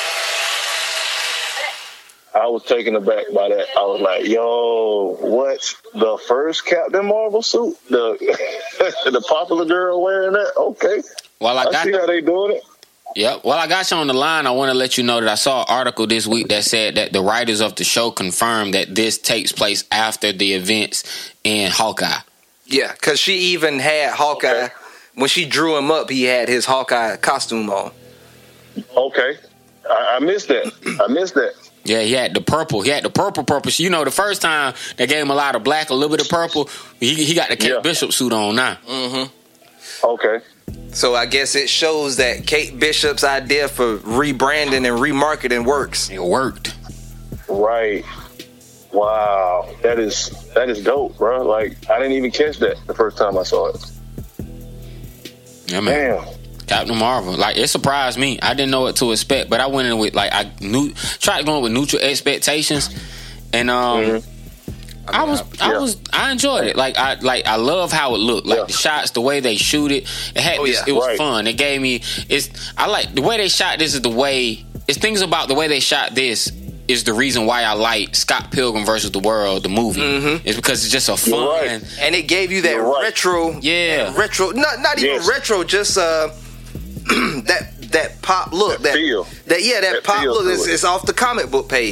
I was taken aback by that. I was like, yo, what's the first Captain Marvel suit? The the popular girl wearing that? Okay. Well, I, I got see how they doing it. Yep. Well, I got you on the line. I want to let you know that I saw an article this week that said that the writers of the show confirmed that this takes place after the events in Hawkeye. Yeah, because she even had Hawkeye. Okay. When she drew him up, he had his Hawkeye costume on. Okay. I, I missed that. I missed that. Yeah, he had the purple. He had the purple purple. You know, the first time they gave him a lot of black, a little bit of purple, he he got the Kate yeah. Bishop suit on now. Mm-hmm. Okay. So I guess it shows that Kate Bishop's idea for rebranding and remarketing works. It worked. Right. Wow. That is that is dope, bro. Like, I didn't even catch that the first time I saw it. Yeah, man. Damn. Captain Marvel, like, it surprised me. I didn't know what to expect, but I went in with like I knew, tried going with neutral expectations, and um, mm-hmm. I, mean, I was, I, yeah. I was, I enjoyed it. Like, I like, I love how it looked. Like yeah. the shots, the way they shoot it, it had, oh, this, yeah. it was right. fun. It gave me, it's, I like the way they shot this. Is the way it's things about the way they shot this. Is the reason why I like Scott Pilgrim versus the World, the movie. Mm-hmm. It's because it's just a fun, right. and it gave you that right. retro, yeah, retro, not not even yes. retro, just uh. that that pop look that, that feel that yeah that, that pop look is, is off the comic book page.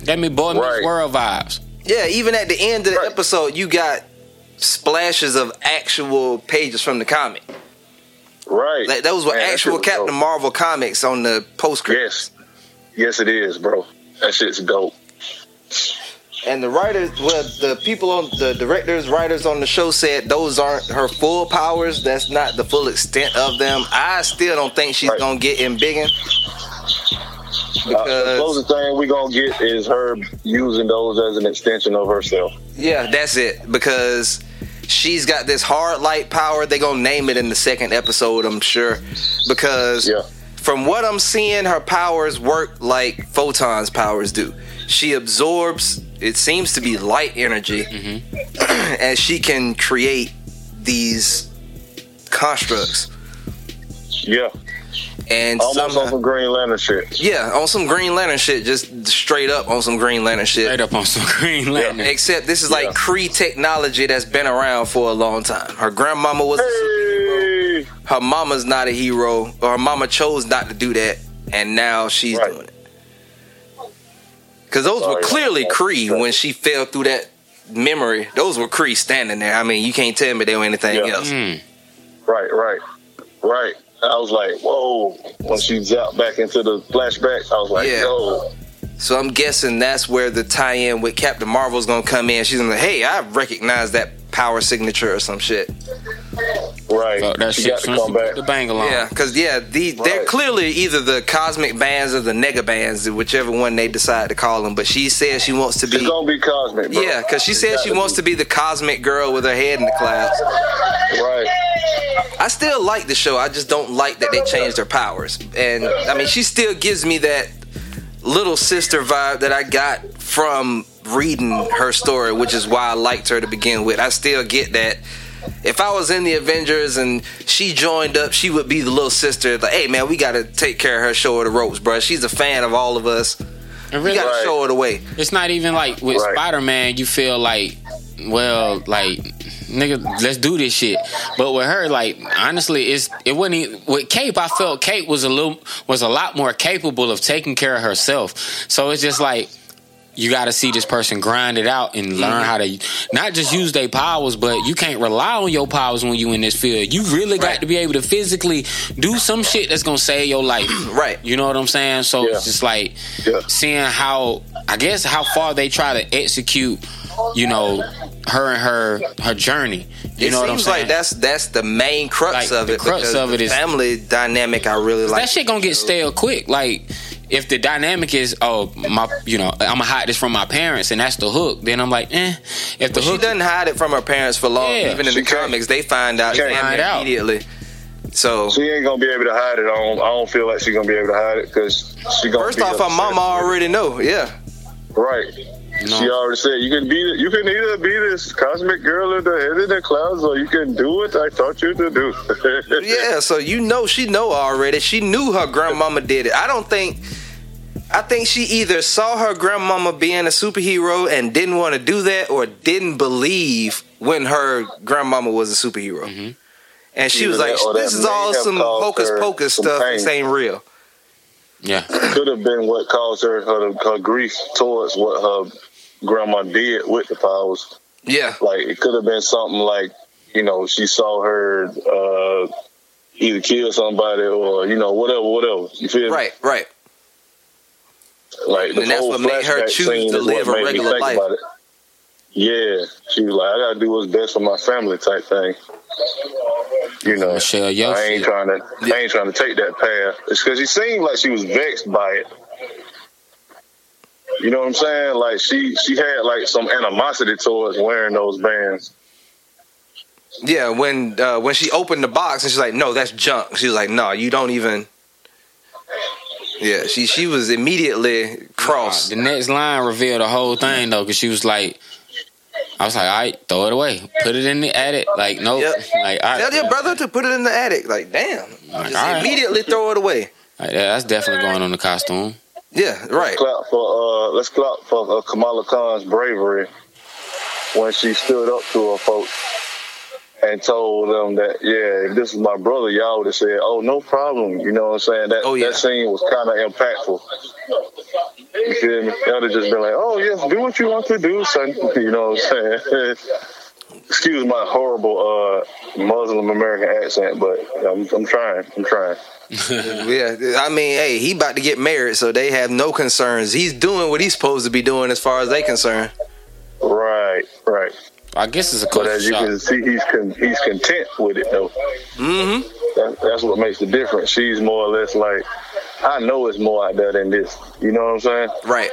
That me Boy Meets Right. World vibes. Yeah, even at the end of the Right. episode, you got splashes of actual pages from the comic. Right. Like those were Man, that actual shit was Captain dope. Marvel comics on the postscript. Yes. Yes, it is, bro. That shit's dope. And the writers, well, the people on the directors, writers on the show said those aren't her full powers. That's not the full extent of them. I still don't think she's Right. gonna get embiggen. Uh, the Because closest thing we gonna get is her using those as an extension of herself. yeah, that's it. Because she's got this hard light power. They're gonna name it in the second episode, I'm sure. Because Yeah. from what I'm seeing, her powers work like Photon's powers do. She absorbs, it seems to be light energy, and she can create these constructs. Yeah. And Almost somehow- on some Green Lantern shit. yeah, on some Green Lantern shit, just straight up on some Green Lantern shit. Straight up on some Green Lantern. Except this is like Yeah. Kree technology that's been around for a long time. Her grandmama was a superhero. Hey. Her mama's not a hero, or her mama chose not to do that, and now she's Right. doing it. Because those Oh, were yeah. clearly Yeah. Kree when she fell through that memory. Those were Kree standing there. I mean, you can't tell me they were anything Yeah. else. Mm. Right, right, right. I was like, whoa. When she zapped back into the flashback, I was like, Yeah. yo. So I'm guessing that's where the tie-in with Captain Marvel's gonna come in. She's gonna, hey, I recognize that power signature or some shit. Right. Fuck that she shit. got to Soon as come she put back. the bang along. Yeah, because yeah, the, they're Right. clearly either the cosmic bands or the nega bands, whichever one they decide to call them. But she says she wants to be, She's gonna be cosmic, bro. yeah, because she says she wants to be the cosmic girl with her head in the clouds. Right. I still like the show. I just don't like that they changed her powers. And I mean, she still gives me that little sister vibe that I got from reading her story, which is why I liked her to begin with. I still get that. If I was in the Avengers and she joined up, she would be the little sister. Like, hey man, we gotta take care of her, show her the ropes, bro. She's a fan of all of us. And We really, gotta Right. show her the way. it's not even like with Right. Spider-Man, you feel like, well, like, nigga, let's do this shit. But with her, like, honestly, it's it wasn't even, with Cape. I felt Cape was a little was a lot more capable of taking care of herself. So it's just like, you got to see this person grind it out and learn how to not just use their powers, but you can't rely on your powers when you in this field. You really got Right. to be able to physically do some shit that's gonna save your life. Right. You know what I'm saying? So Yeah. it's just like Yeah. seeing how, I guess, how far they try to execute, you know, her and her her journey. You It know what I'm seems saying? like that's that's the main crux Like, of the it. crux because of it the is- family dynamic. I really like that shit gonna get stale quick. Like, if the dynamic is, oh, my, you know, I'm gonna hide this from my parents, and that's the hook, then I'm like, eh. If the She hook, doesn't hide it from her parents for long. Yeah, Even in the she can't. comics, they find out Can't. damn Find near out. immediately. So She ain't gonna be able to hide it. I don't. I don't feel like she's gonna be able to hide it because she gonna. first be off, her upset. mama already know. Yeah, Right. No. She already said you can be. You can either be this cosmic girl in the head in the clouds, or you can do what I taught you to do. yeah. So you know, she know already. She knew her grandmama did it. I don't think. I think she either saw her grandmama being a superhero and didn't want to do that, or didn't believe when her grandmama was a superhero. Mm-hmm. And she Either was like, that or "This that is all may have some caused hocus her pocus some stuff. pain. This ain't real." yeah, Could have been what caused her, her her grief towards what her grandma did with the powers. Yeah, Like it could have been something like, you know, she saw her uh, either kill somebody or, you know, whatever, whatever. You feel me? right, right. Like the And that's whole what made her flashback choose scene to is what live a made me regular think life. about it. Yeah, she was like, I gotta do what's best for my family, type thing. You know, Michelle Yeoh I ain't shit. trying to, I ain't trying to take that path. It's because she seemed like she was vexed by it. You know what I'm saying? Like she, she had like some animosity towards wearing those bands. Yeah, when uh, when she opened the box and she's like, "No, that's junk." She was like, "No, you don't even." Yeah, she she was immediately cross. the next line revealed the whole thing though, because she was like, I was like, all right, throw it away, put it in the attic. Like, nope. Yep. Like, all right, Tell your brother to put it in the attic. Like, damn, just all right. immediately throw it away. Like, yeah, that's definitely going on the costume. Yeah, right. Clap for, uh, let's clap for uh, Kamala Khan's bravery when she stood up to her folks and told them that, yeah, if this is my brother, y'all would have said, oh, no problem. You know what I'm saying? That, Oh, yeah. that scene was kind of impactful. You feel me? That would have just been like, oh, yes, do what you want to do, son. You know what I'm saying? Excuse my horrible uh, Muslim American accent, but I'm, I'm trying. I'm trying. Yeah, I mean, hey, he about to get married, so they have no concerns. He's doing what he's supposed to be doing as far as they concerned. Right, right. I guess it's a culture But as you shock. can see, he's con- he's content with it, though. Mm-hmm. That, that's what makes the difference. She's more or less like, I know it's more out there than this. You know what I'm saying? Right.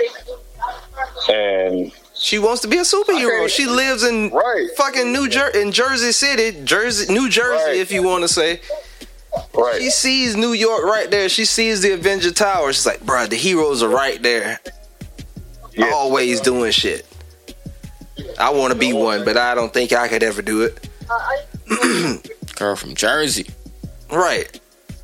And she wants to be a superhero. Okay. She lives in right. fucking New Jer- in Jersey City, Jersey, New Jersey, Right. if you want to say. Right. She sees New York right there. She sees the Avenger Tower. She's like, bruh, the heroes are right there. Yeah. Always doing shit. I want to be one, but I don't think I could ever do it. Girl from Jersey. Right.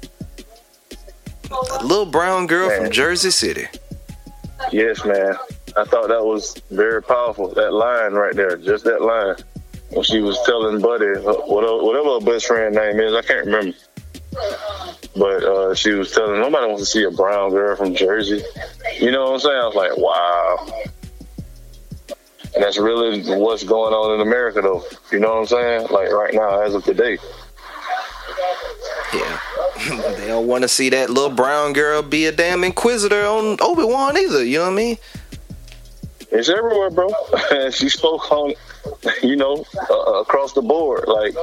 A little brown girl Man. from Jersey City. Yes, man. I thought that was very powerful. That line right there, just that line. When she was telling Buddy, whatever, whatever her best friend name is, I can't remember. But uh, she was telling, nobody wants to see a brown girl from Jersey. You know what I'm saying? I was like, wow. And that's really what's going on in America, though. You know what I'm saying? Like right now, as of today. Yeah. They don't want to see that little brown girl be a damn inquisitor on Obi-Wan either. You know what I mean? It's everywhere, bro. She spoke on, you know, uh, across the board. Like,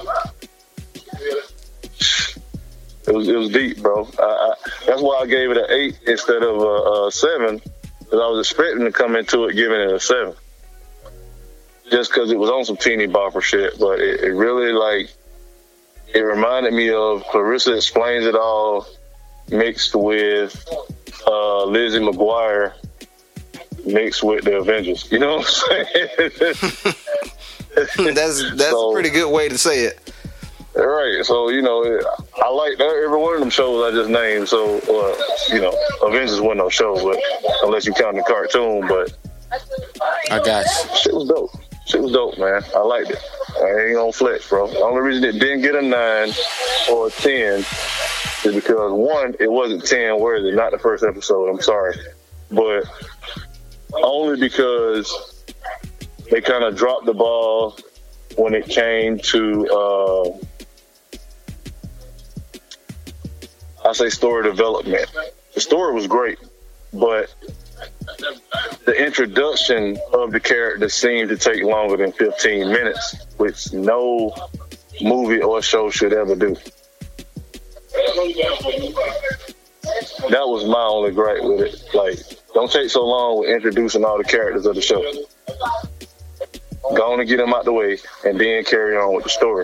it was it was deep, bro. I, I, that's why I gave it an eight instead of a, a seven, because I was expecting to come into it giving it a seven, just because it was on some teeny bopper shit. But it, it really, like, it reminded me of Clarissa Explains It All mixed with uh, Lizzie McGuire mixed with the Avengers. You know what I'm saying? that's that's So- a pretty good way to say it. All right, so, you know, I like every one of them shows I just named. So, uh, you know, Avengers wasn't no show, but unless you count the cartoon, but I got you. shit was dope. Shit was dope, man. I liked it. I ain't gonna flex, bro. The only reason it didn't get a nine or a ten is because, one, it wasn't ten worthy, not the first episode. I'm sorry. But only because they kind of dropped the ball when it came to, uh, I say story development. The story was great, but the introduction of the character seemed to take longer than fifteen minutes, which no movie or show should ever do. That was my only gripe with it. Like, don't take so long with introducing all the characters of the show. Go on and get them out the way, and then carry on with the story.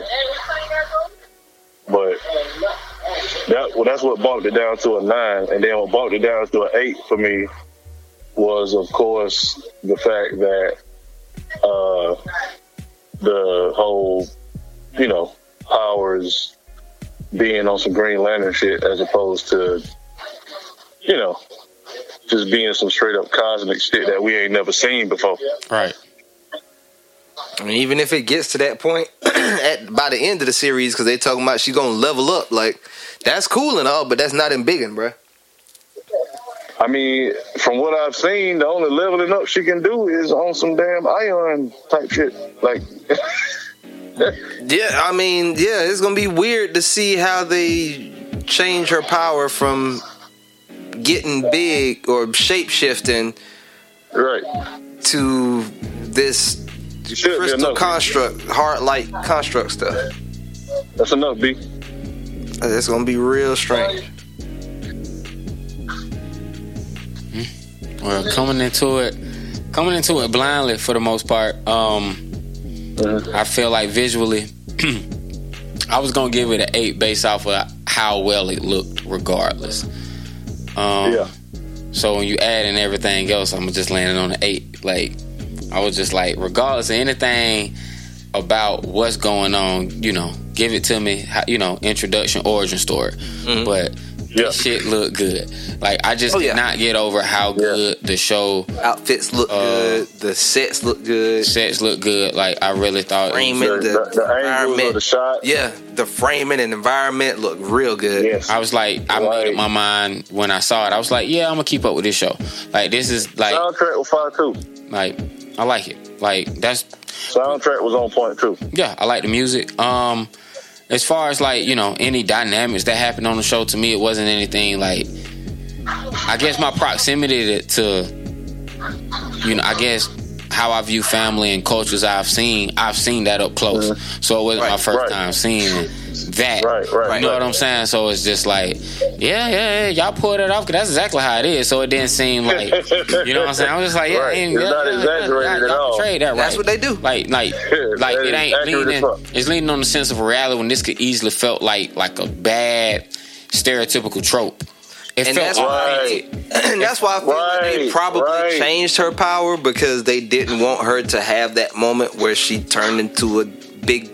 But that well, that's what bumped it down to a nine, and then what bumped it down to an eight for me was, of course, the fact that uh, the whole, you know, Powers being on some Green Lantern shit as opposed to, you know, just being some straight up cosmic shit that we ain't never seen before. Right. I mean, even if it gets to that point at by the end of the series, because they talking about she's gonna level up, like, that's cool and all, but that's not in biggin', bruh. I mean, from what I've seen, the only leveling up she can do is on some damn ion type shit. Like, Yeah, I mean, yeah, it's gonna be weird to see how they change her power from getting big or shape shifting right. to this Should be crystal enough. construct, heart light construct stuff. That's enough, B. It's gonna be real strange. Well, coming into it, coming into it blindly for the most part. Um, I feel like visually, I was gonna give it an eight based off of how well it looked, regardless. Um, Yeah. So when you add in everything else, I'm just landing on an eight. Like, I was just like, regardless of anything about what's going on, you know, give it to me. how- You know, introduction, origin story. Mm-hmm. But that yeah. shit looked good. Like I just oh, did yeah. not get over how good yeah. the show. Outfits look uh, good. The sets look good. Sets look good. Like I really thought. Framing, the, the, the, the environment, the shot. Yeah, the framing and environment look real good. Yes. I was like, I right. made up my mind when I saw it. I was like, yeah, I'm gonna keep up with this show. Like this is like soundtrack was fire too. Like I like it. Like that's soundtrack was on point too. Yeah, I like the music. Um, as far as like you know any dynamics that happened on the show, to me it wasn't anything like. I guess my proximity to, to you know, I guess how I view family and cultures I've seen, I've seen that up close. Mm-hmm. So it wasn't right, my first right. time seeing that. Right, right, you know right. what I'm saying? So it's just like, yeah, yeah, yeah, y'all pulled it off because that's exactly how it is. So it didn't seem like, you know what I'm saying? I'm just like, yeah, right. ain't, it's yeah, not yeah, exaggerated yeah, at all. That, right. That's what they do. Like, like, like it ain't leaning. It's leaning on the sense of reality when this could easily felt like like a bad stereotypical trope. It and felt that's why, and that's why I feel right, like they probably right. changed her power because they didn't want her to have that moment where she turned into a big,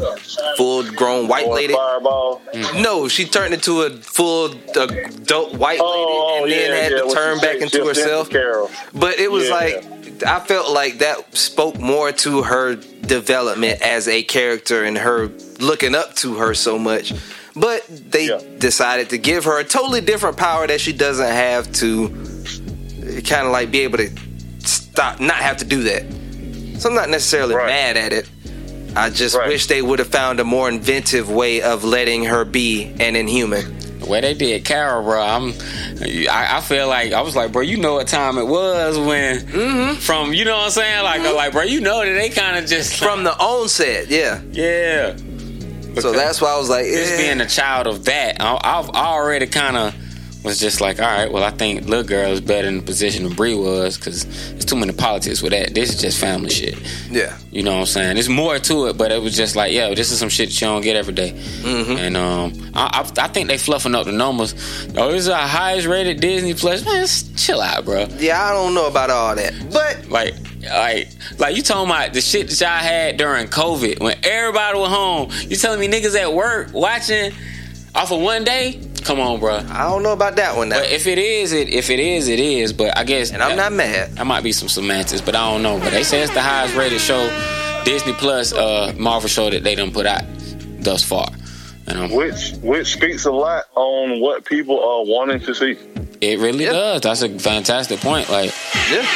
full-grown white or lady. Fireball. Mm. No, she turned into a full adult white lady oh, and then yeah, had yeah. to What turn back into herself. But it was yeah. like I felt like that spoke more to her development as a character and her looking up to her so much. But they yeah. decided to give her a totally different power that she doesn't have to kind of like be able to stop, not have to do that. So I'm not necessarily right. mad at it. I just right. wish they would have found a more inventive way of letting her be an Inhuman. The way they did Carol, bro, I'm, I, I feel like, I was like, bro, you know what time it was when, mm-hmm. from, you know what I'm saying? Like, mm-hmm. like, bro, you know that they kind of just. From the onset, yeah. Yeah. So that's why I was like, eh. Just being a child of that, I, I've already kind of was just like, all right, well, I think little girl is better in the position than Bree was because there's too many politics with that. This is just family shit. Yeah. You know what I'm saying? There's more to it, but it was just like, yeah, this is some shit that you don't get every day. Mm-hmm. And um, I, I, I think they fluffing up the numbers. Oh, this is our highest rated Disney Plus. Man, chill out, bro. Yeah, I don't know about all that. But, like, Like, like you talking about the shit that y'all had during COVID when everybody was home. You telling me niggas at work watching off of one day? Come on, bro. I don't know about that one now. But if it is, it if it is, it is. But I guess, and I'm that, not mad. That might be some semantics, but I don't know. But they say it's the highest rated show, Disney Plus, uh, Marvel show that they done put out thus far. And, um, which which speaks a lot on what people are wanting to see. It really yeah. does. That's a fantastic point. Like, yeah.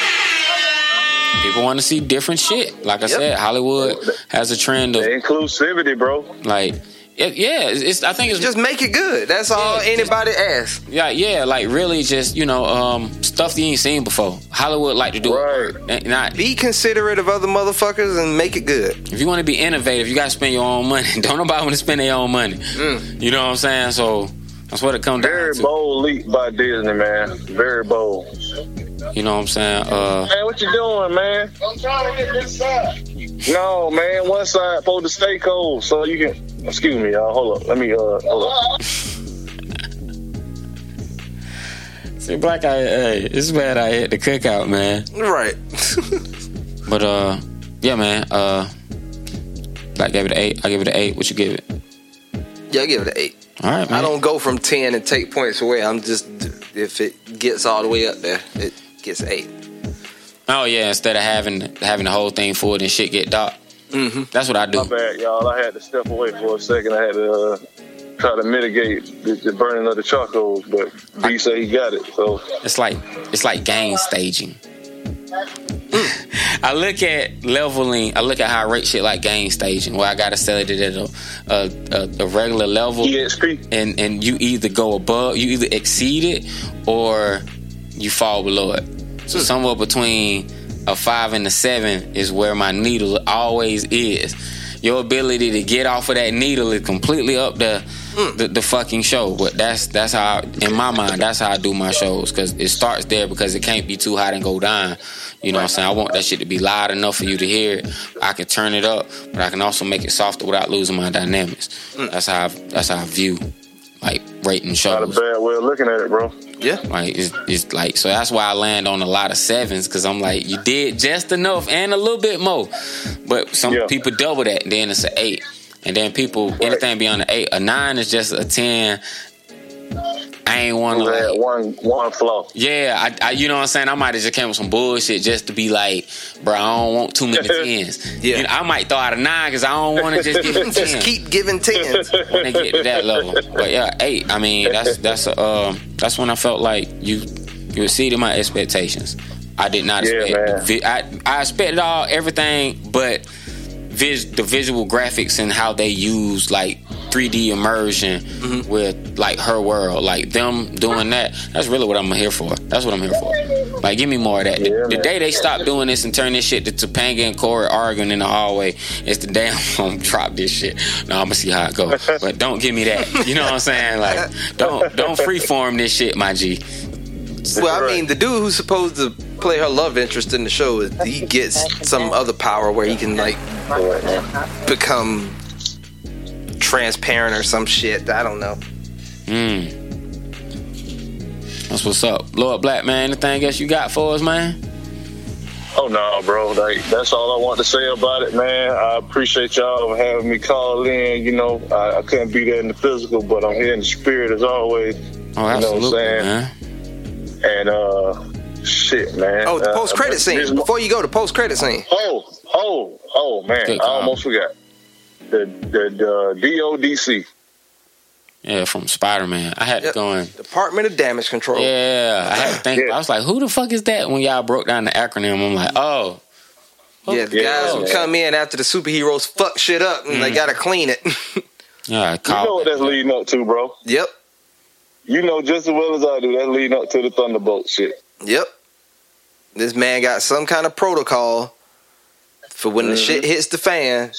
People want to see different shit. Like I yep. said, Hollywood has a trend of the inclusivity, bro. Like, it, yeah, it's, it's. I think it's just make it good. That's yeah, all anybody asks. Yeah, yeah, like really, just you know, um, stuff you ain't seen before. Hollywood like to do right. it. Not be considerate of other motherfuckers and make it good. If you want to be innovative, you got to spend your own money. Don't nobody want to spend their own money. Mm. You know what I'm saying? So that's what it comes down to. Very bold leap by Disney, man. Very bold. You know what I'm saying? Uh, man, what you doing, man? I'm trying to get this side. No, man, one side supposed to stay cold so you can. Excuse me, y'all. Hold up. Let me. Uh, hold up. See, Black Eye. Hey, it's bad I hit the cookout, man. Right. But uh, yeah, man. Uh, Black gave it an eight. I give it an eight. What you give it? Yeah, I give it an eight. All right, man. I don't go from ten and take points away. I'm just if it gets all the way up there, it gets eight. Oh yeah, instead of having having the whole thing forward and shit get dark. Mm-hmm. That's what I do. My bad, y'all. I had to step away for a second. I had to uh, try to mitigate the, the burning of the charcoals, but B say he got it. So it's like it's like game staging. I look at leveling. I look at how I rate shit like game staging, where I gotta sell it at a a, a, a regular level, E X P, and and you either go above, you either exceed it, or you fall below it. So mm. somewhere between a five and a seven is where my needle always is. Your ability to get off of that needle is completely up the mm. the, the fucking show. But that's that's how, in my mind, that's how I do my shows, because it starts there because it can't be too hot and go down. You know what I'm saying? I want that shit to be loud enough for you to hear it. I can turn it up, but I can also make it softer without losing my dynamics. Mm. That's how I, that's how I view like rating shows. Not a bad way of looking at it, bro. Yeah, like it's, it's like, so that's why I land on a lot of sevens, because I'm like, you did just enough and a little bit more. But some yeah. people double that, and then it's an eight, and then people right. anything beyond an eight, a nine is just a ten. I ain't want to like one one flaw. Yeah, I, I you know what I'm saying. I might have just came with some bullshit just to be like, bro, I don't want too many tens. Yeah, you know, I might throw out a nine because I don't want to just give them just keep giving tens when they get to that level. But yeah, eight. I mean, that's that's um that's when I felt like you you exceeded my expectations. I did not yeah, expect. Man. I I expected all everything, but vis, the visual graphics and how they use like three D immersion mm-hmm. with like her world, like them doing that. That's really what I'm here for. That's what I'm here for. Like, give me more of that. Yeah, the, the day they stop doing this and turn this shit to Topanga and Corey arguing in the hallway, it's the day I'm gonna drop this shit. No, I'm gonna see how it goes. But don't give me that. You know what I'm saying? Like, don't don't freeform this shit, my G. Well, I mean, the dude who's supposed to play her love interest in the show, he gets some other power where he can like become transparent or some shit. I don't know. Hmm. That's what's up. Lord Black, man, anything else you got for us, man? Oh, no, bro. Like, that's all I want to say about it, man. I appreciate y'all having me call in. You know, I, I couldn't be there in the physical, but I'm here in the spirit as always. Oh, absolutely, you know what I'm saying? Man. And, uh, shit, man. Oh, the post-credit uh, scene. Before you go, the post-credit scene. Oh, oh, oh, man. I almost forgot. The, the, the D O D C. Yeah, from Spider-Man. I had yep. to go in. Department of Damage Control. Yeah, I had to think. Yeah. I was like, who the fuck is that? When y'all broke down the acronym, I'm like, oh. Yeah, the yeah, guys who yeah. come in after the superheroes fuck shit up and mm. they gotta clean it. Yeah, you know what that's leading up to, bro. Yep. You know just as well as I do, that's leading up to the Thunderbolt shit. Yep. This man got some kind of protocol for when mm-hmm. the shit hits the fan.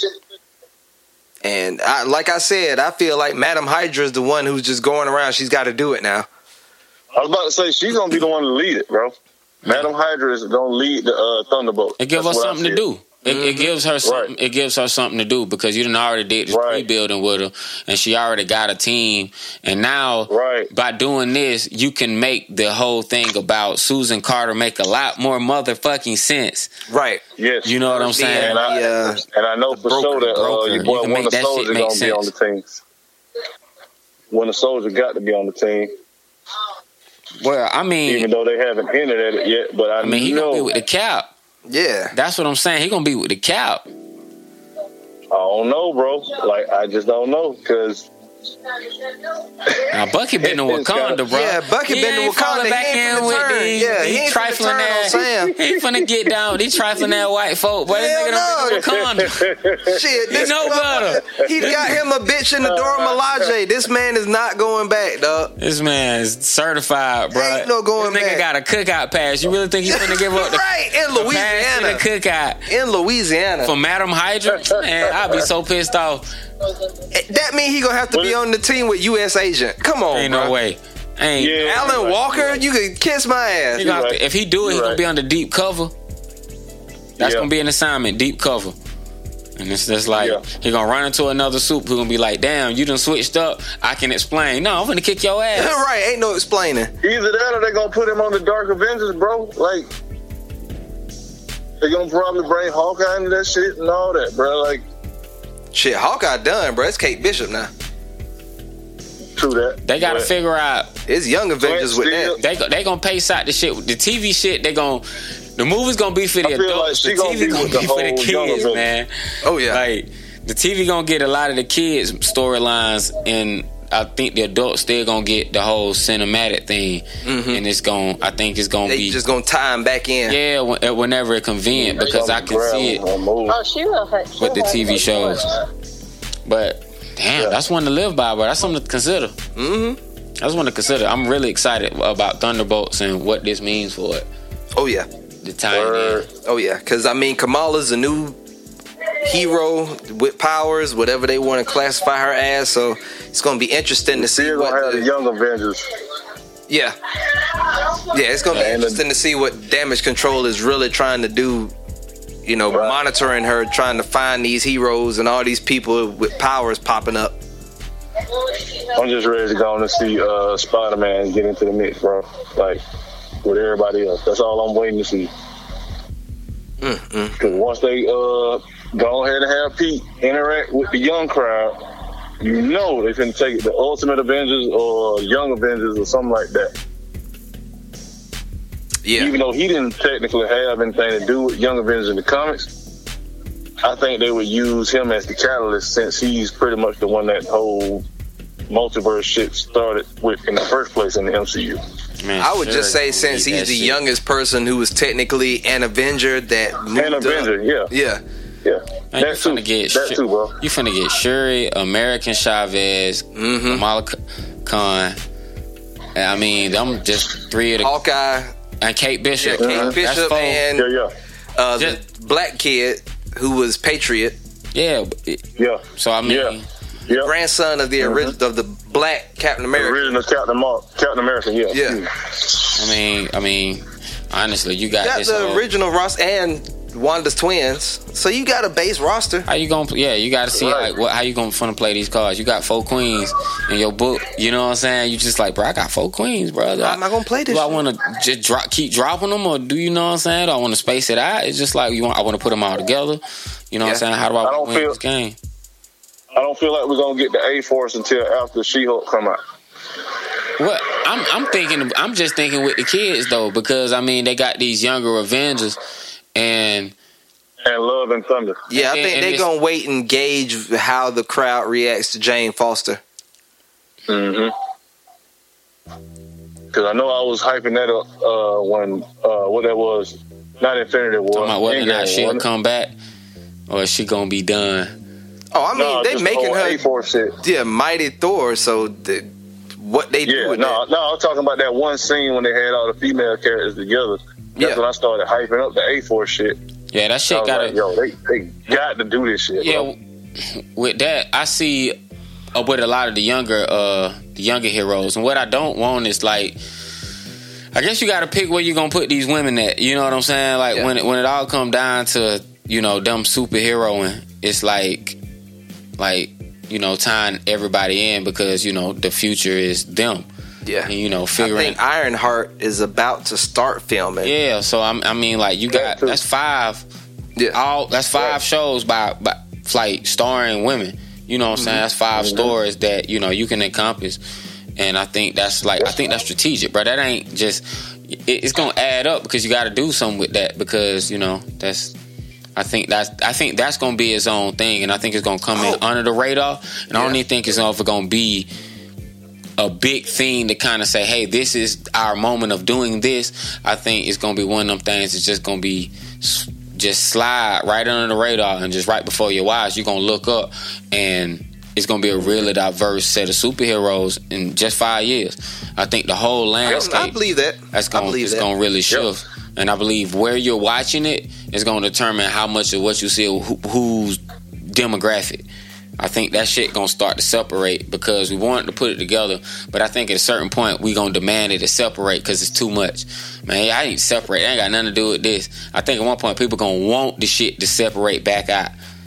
And I, like I said, I feel like Madam Hydra is the one who's just going around. She's got to do it now. I was about to say, she's going to be the one to lead it, bro. Madam Hydra is going to lead the uh, Thunderbolt. It gives us something to do. It, mm-hmm. it gives her something. Right. It gives her something to do because you done already did this right. pre-building with her, and she already got a team. And now, right. by doing this, you can make the whole thing about Susan Carter make a lot more motherfucking sense. Right. Yes. You know what I'm saying? And I, uh, and I know for sure that uh, your boy Winter Soldier gonna sense. be on the team. Winter Soldier got to be on the team. Well, I mean, even though they haven't hinted at it yet, but I, I mean, he know gonna be with the Cap. Yeah, that's what I'm saying. He gonna be with the Cap. I don't know, bro. Like, I just don't know because. Now Bucky been to Wakanda, bro. Yeah, Bucky he been to Wakanda. Back he ain't in with turn. these, yeah, he he ain't trifling that. Sam. He finna get down. He trifling that white folk. But Hell no. Wakanda. Shit, this he know better. He got him a bitch in the Dora Milaje. This man is not going back, dog. This man is certified, bro. Ain't no going this nigga back. got a cookout pass. You really think he's gonna give up the right in Louisiana? The cookout in Louisiana for Madam Hydra? Man, I'd be so pissed off. That mean he gonna have to be on the team with U S Agent. Come on, ain't bro. no way. Ain't yeah, Alan right. Walker, you can kiss my ass. He right. to, if he do it, he right. gonna be under deep cover. That's yeah. gonna be an assignment, deep cover. And it's just like yeah. he gonna run into another soup who gonna be like, "Damn, you done switched up. I can explain." No, I'm gonna kick your ass. Right? Ain't no explaining. Either that or they gonna put him on the Dark Avengers, bro. Like they gonna probably bring Hawkeye into that shit and all that, bro. Like. Shit, Hawkeye done, bro. It's Kate Bishop now. True that. They got to figure out. It's Young Avengers with that. They they gonna pace out the shit. The T V shit. They gonna. The movie's gonna be for the adults. Like the T V gonna be, gonna be for the kids, man. Oh yeah. Like the T V gonna get a lot of the kids storylines, and I think the adults still gonna get the whole cinematic thing, mm-hmm. and it's gonna. I think it's gonna they be just gonna tie them back in. Yeah, whenever it's convenient, yeah, because I can see it oh, she will hurt, she with the T V shows. But damn, yeah. that's one to live by, bro. That's something to consider. Mm-hmm. That's one to consider. I'm really excited about Thunderbolts and what this means for it. Oh yeah, the time. Oh yeah, because I mean, Kamala's a new hero with powers, whatever they want to classify her as. So it's gonna be interesting to see what have the, the Young Avengers. Yeah, yeah, it's gonna be and interesting the, to see what Damage Control is really trying to do. You know, right. monitoring her, trying to find these heroes and all these people with powers popping up. I'm just ready to go on and see uh, Spider-Man get into the mix, bro. Like, with everybody else. That's all I'm waiting to see. Because mm-hmm. once they uh, go ahead and have Pete interact with the young crowd, you know they finna take it the Ultimate Avengers or Young Avengers or something like that. Yeah. Even though he didn't technically have anything to do with Young Avengers in the comics, I think they would use him as the catalyst since he's pretty much the one that whole multiverse shit started with in the first place in the M C U. Man, I would sure, just say since he's the shit. youngest person who was technically an Avenger that moved An Avenger, up. yeah. Yeah. Yeah. Man, that you finna too. get that Sh- too, bro. You finna get Shuri, American Chavez, Mm-hmm. Kamala Khan. I mean, them just three of the Hawkeye, and Kate Bishop. yeah, Kate Uh-huh. Bishop, That's four. and Yeah, yeah. uh, the Just- black kid who was Patriot, Yeah. Yeah. So I mean, Yeah. Yeah. grandson of the ori- of the black Captain America. Original Captain, Mar- Captain America, yeah. Yeah. I mean, I mean, honestly, you got, You got this. the whole- original roster and Wanda's twins, so you got a base roster. How you gonna? Yeah, you got to see Right. like what. How you gonna fun to play these cards? You got four queens in your book. You know what I'm saying? You just like, bro, I got four queens, bro. I'm not gonna play this Do I shit. want to just drop, keep dropping them, or do you know what I'm saying? Do I want to space it out? It's just like you want. I want to put them all together. You know what I'm Yeah. saying? How do I, I don't win feel- this game? I don't feel like we're gonna get the A Force until after She-Hulk come out. What I'm, I'm thinking. I'm just thinking with the kids though, because I mean they got these younger Avengers, and And Love and Thunder. Yeah, I And- think and they're it's- gonna wait and gauge how the crowd reacts to Jane Foster. Mm-hmm. Because I know I was hyping that up uh, when uh, what that was, not Infinity War. talking about whether or not Endgame, she'll wasn't it? come back, or is she gonna be done? Oh, I mean, No, they just making the whole her A Force shit. yeah, Mighty Thor. So the, what they do Yeah, with no, that? no, I'm talking about that one scene when they had all the female characters together. That's Yeah. when I started hyping up the A Force shit. Yeah, that I shit was gotta. like, yo, they, they got to do this shit. Yeah, bro. w- with that, I see uh, with a lot of the younger, uh, the younger heroes, and what I don't want is like, I guess you got to pick where you're gonna put these women at. You know what I'm saying? Like Yeah. when it, when it all come down to you know them superheroing, it's like, like you know tying everybody in because you know the future is them. Yeah, And, you know I figuring. think Ironheart is about to start filming. Yeah, so I'm, I mean, like you got too. that's five. Yeah. all that's five Right. shows by, by like starring women. You know what I'm saying? That's five stories that you know you can encompass, and I think that's like I think that's strategic, bro. That ain't just it, it's gonna add up because you got to do something with that because you know that's. I think that's I think that's gonna be its own thing, and I think it's gonna come in Oh. under the radar. And I don't Yeah. even think it's ever gonna be a big thing to kind of say, hey, this is our moment of doing this. I think it's gonna be one of them things that's just gonna be s- just slide right under the radar and just right before your eyes. You're gonna look up and it's gonna be a really diverse set of superheroes in just five years. I think the whole I, landscape I believe that. that's I gonna believe it's that. gonna really shift. And I believe where you're watching it is gonna determine how much of what you see who, who's demographic. I think that shit gonna start to separate because we wanted to put it together, but I think at a certain point we gonna demand it to separate because it's too much. Man, I ain't separate. I ain't got nothing to do with this. I think at one point people gonna want the shit to separate back out.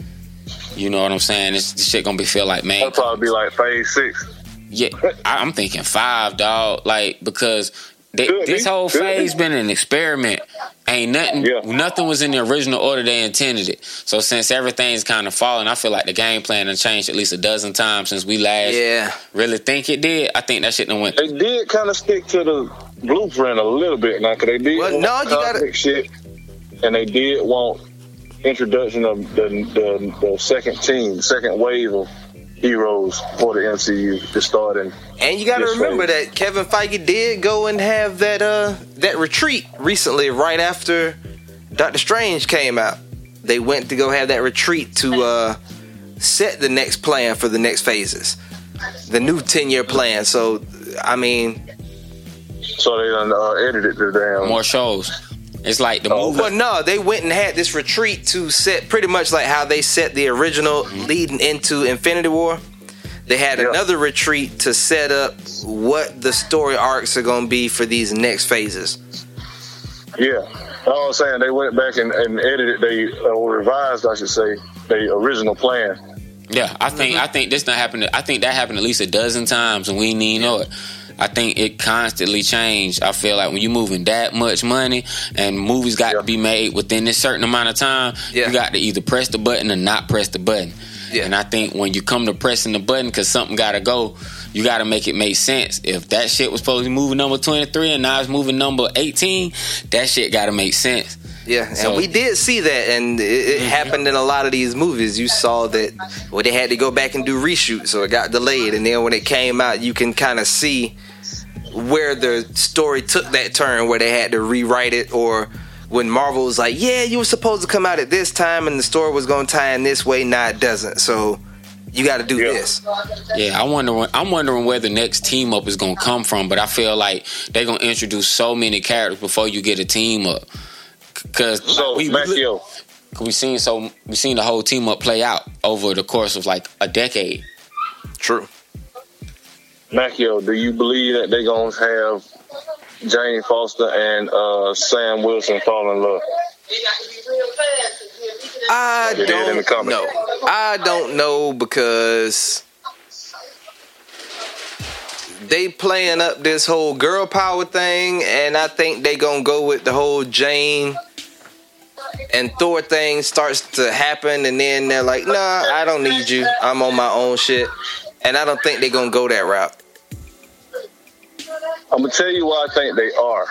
You know what I'm saying? This, this shit gonna be feel like man. That'll probably be like phase six. Yeah, I, I'm thinking five, dog. Like because they, Could this be. whole Could phase be. been an experiment. Ain't nothing. Yeah. Nothing was in the original order they intended it. So since everything's kind of falling, I feel like the game plan has changed at least a dozen times since we last Yeah. really think it did. I think that shit done went. They did kind of stick to the blueprint a little bit now, because they did Well, want no, you gotta- cosmic shit, and they did want introduction of the the, the second team, second wave of heroes for the M C U to start in. And you got to Yes, remember right. that Kevin Feige did go and have that uh that retreat recently, right after Doctor Strange came out. They went to go have that retreat to uh, set the next plan for the next phases, the new ten year plan. So, I mean, So they done uh, edited the damn. More shows. It's like the Oh, movie. well, no, they went and had this retreat to set pretty much like how they set the original leading into Infinity War. They had Yeah. another retreat to set up what the story arcs are going to be for these next phases. Yeah, I was saying they went back and, and edited, they uh, or revised, I should say, the original plan. Yeah, I think I think this done happened. I think that happened at least a dozen times, and we didn't even know it. I think it constantly changed. I feel like when you're moving that much money and movies got Yeah. to be made within this certain amount of time, Yeah. you got to either press the button or not press the button. Yeah. And I think when you come to pressing the button because something got to go, you got to make it make sense. If that shit was supposed to be moving number twenty-three and now it's moving number eighteen, that shit got to make sense. Yeah, and so, we did see that, and it, it mm-hmm. happened in a lot of these movies. You saw that, well, they had to go back and do reshoots, so it got delayed, and then when it came out, you can kind of see where the story took that turn, where they had to rewrite it, or when Marvel was like, yeah, you were supposed to come out at this time, and the story was going to tie in this way, now it doesn't, so you got to do yeah. this. Yeah, I wonder. I'm wondering where the next team up is going to come from, but I feel like they're going to introduce so many characters before you get a team up. Because so, we, Macchio. we seen so we seen the whole team up play out over the course of like a decade. True. Macchio, do you believe that they're gonna have Jane Foster and uh, Sam Wilson fall in love? I don't know. I don't know because they playing up this whole girl power thing, and I think they gonna go with the whole Jane and Thor thing starts to happen, and then they're like, nah, I don't need you. I'm on my own shit. And I don't think they're gonna go that route. I'm gonna tell you why I think they are.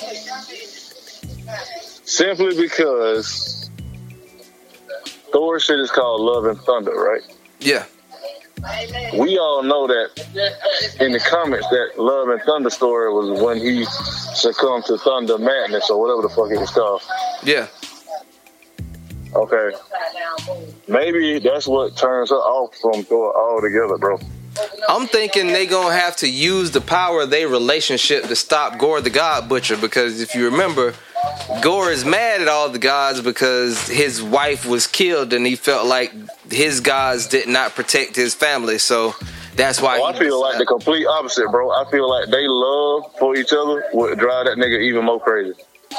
Simply because Thor shit is called Love and Thunder, right? Yeah. We all know that in the comics that Love and Thunder story was when he succumbed to Thunder Madness or whatever the fuck it was called. Yeah. Okay. Maybe that's what turns her off from Thor altogether, bro. I'm thinking they gonna have to use the power of their relationship to stop Gore the God Butcher, because if you remember, Gore is mad at all the gods because his wife was killed and he felt like his gods did not protect his family, so that's why. Oh, I feel like the complete opposite, bro. I feel like they love for each other would drive that nigga even more crazy.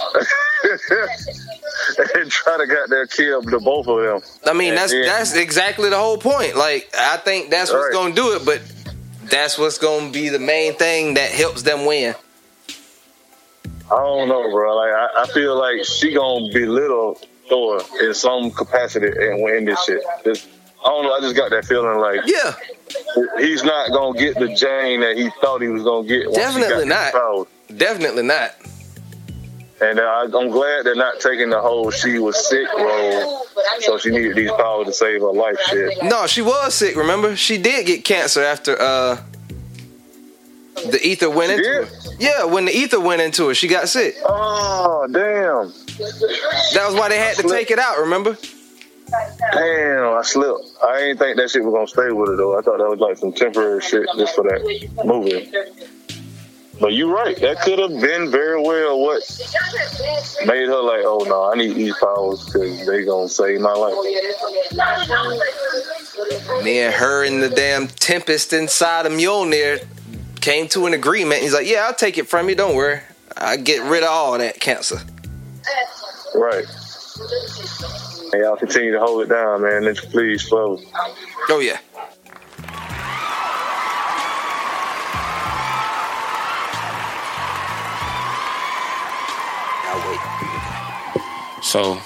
And try to get there kill the both of them. I mean, that's then, that's exactly the whole point. Like, I think that's what's right. gonna do it, but that's what's gonna be the main thing that helps them win. I don't know, bro. Like, I, I feel like she gonna belittle Thor in some capacity and win this shit. Just, I don't know. I just got that feeling like, yeah, he's not gonna get the Jane that he thought he was gonna get. Definitely not. Definitely not. And uh, I'm glad they're not taking the whole she was sick role, so she needed these powers to save her life shit. No, she was sick, remember? She did get cancer after uh, the ether went she into did? her. Yeah, when the ether went into her, she got sick. Oh, damn. That was why they had to take it out, remember? Damn, I slipped. I didn't think that shit was going to stay with her, though. I thought that was like some temporary shit just for that movie. But you're right. That could have been very well what made her like, oh, no, I need these powers because they going to save my life. Me and her and the damn Tempest inside of Mjolnir came to an agreement. He's like, yeah, I'll take it from you. Don't worry. I'll get rid of all that cancer. Right. And y'all continue to hold it down, man. Let's please flow. Oh, yeah. So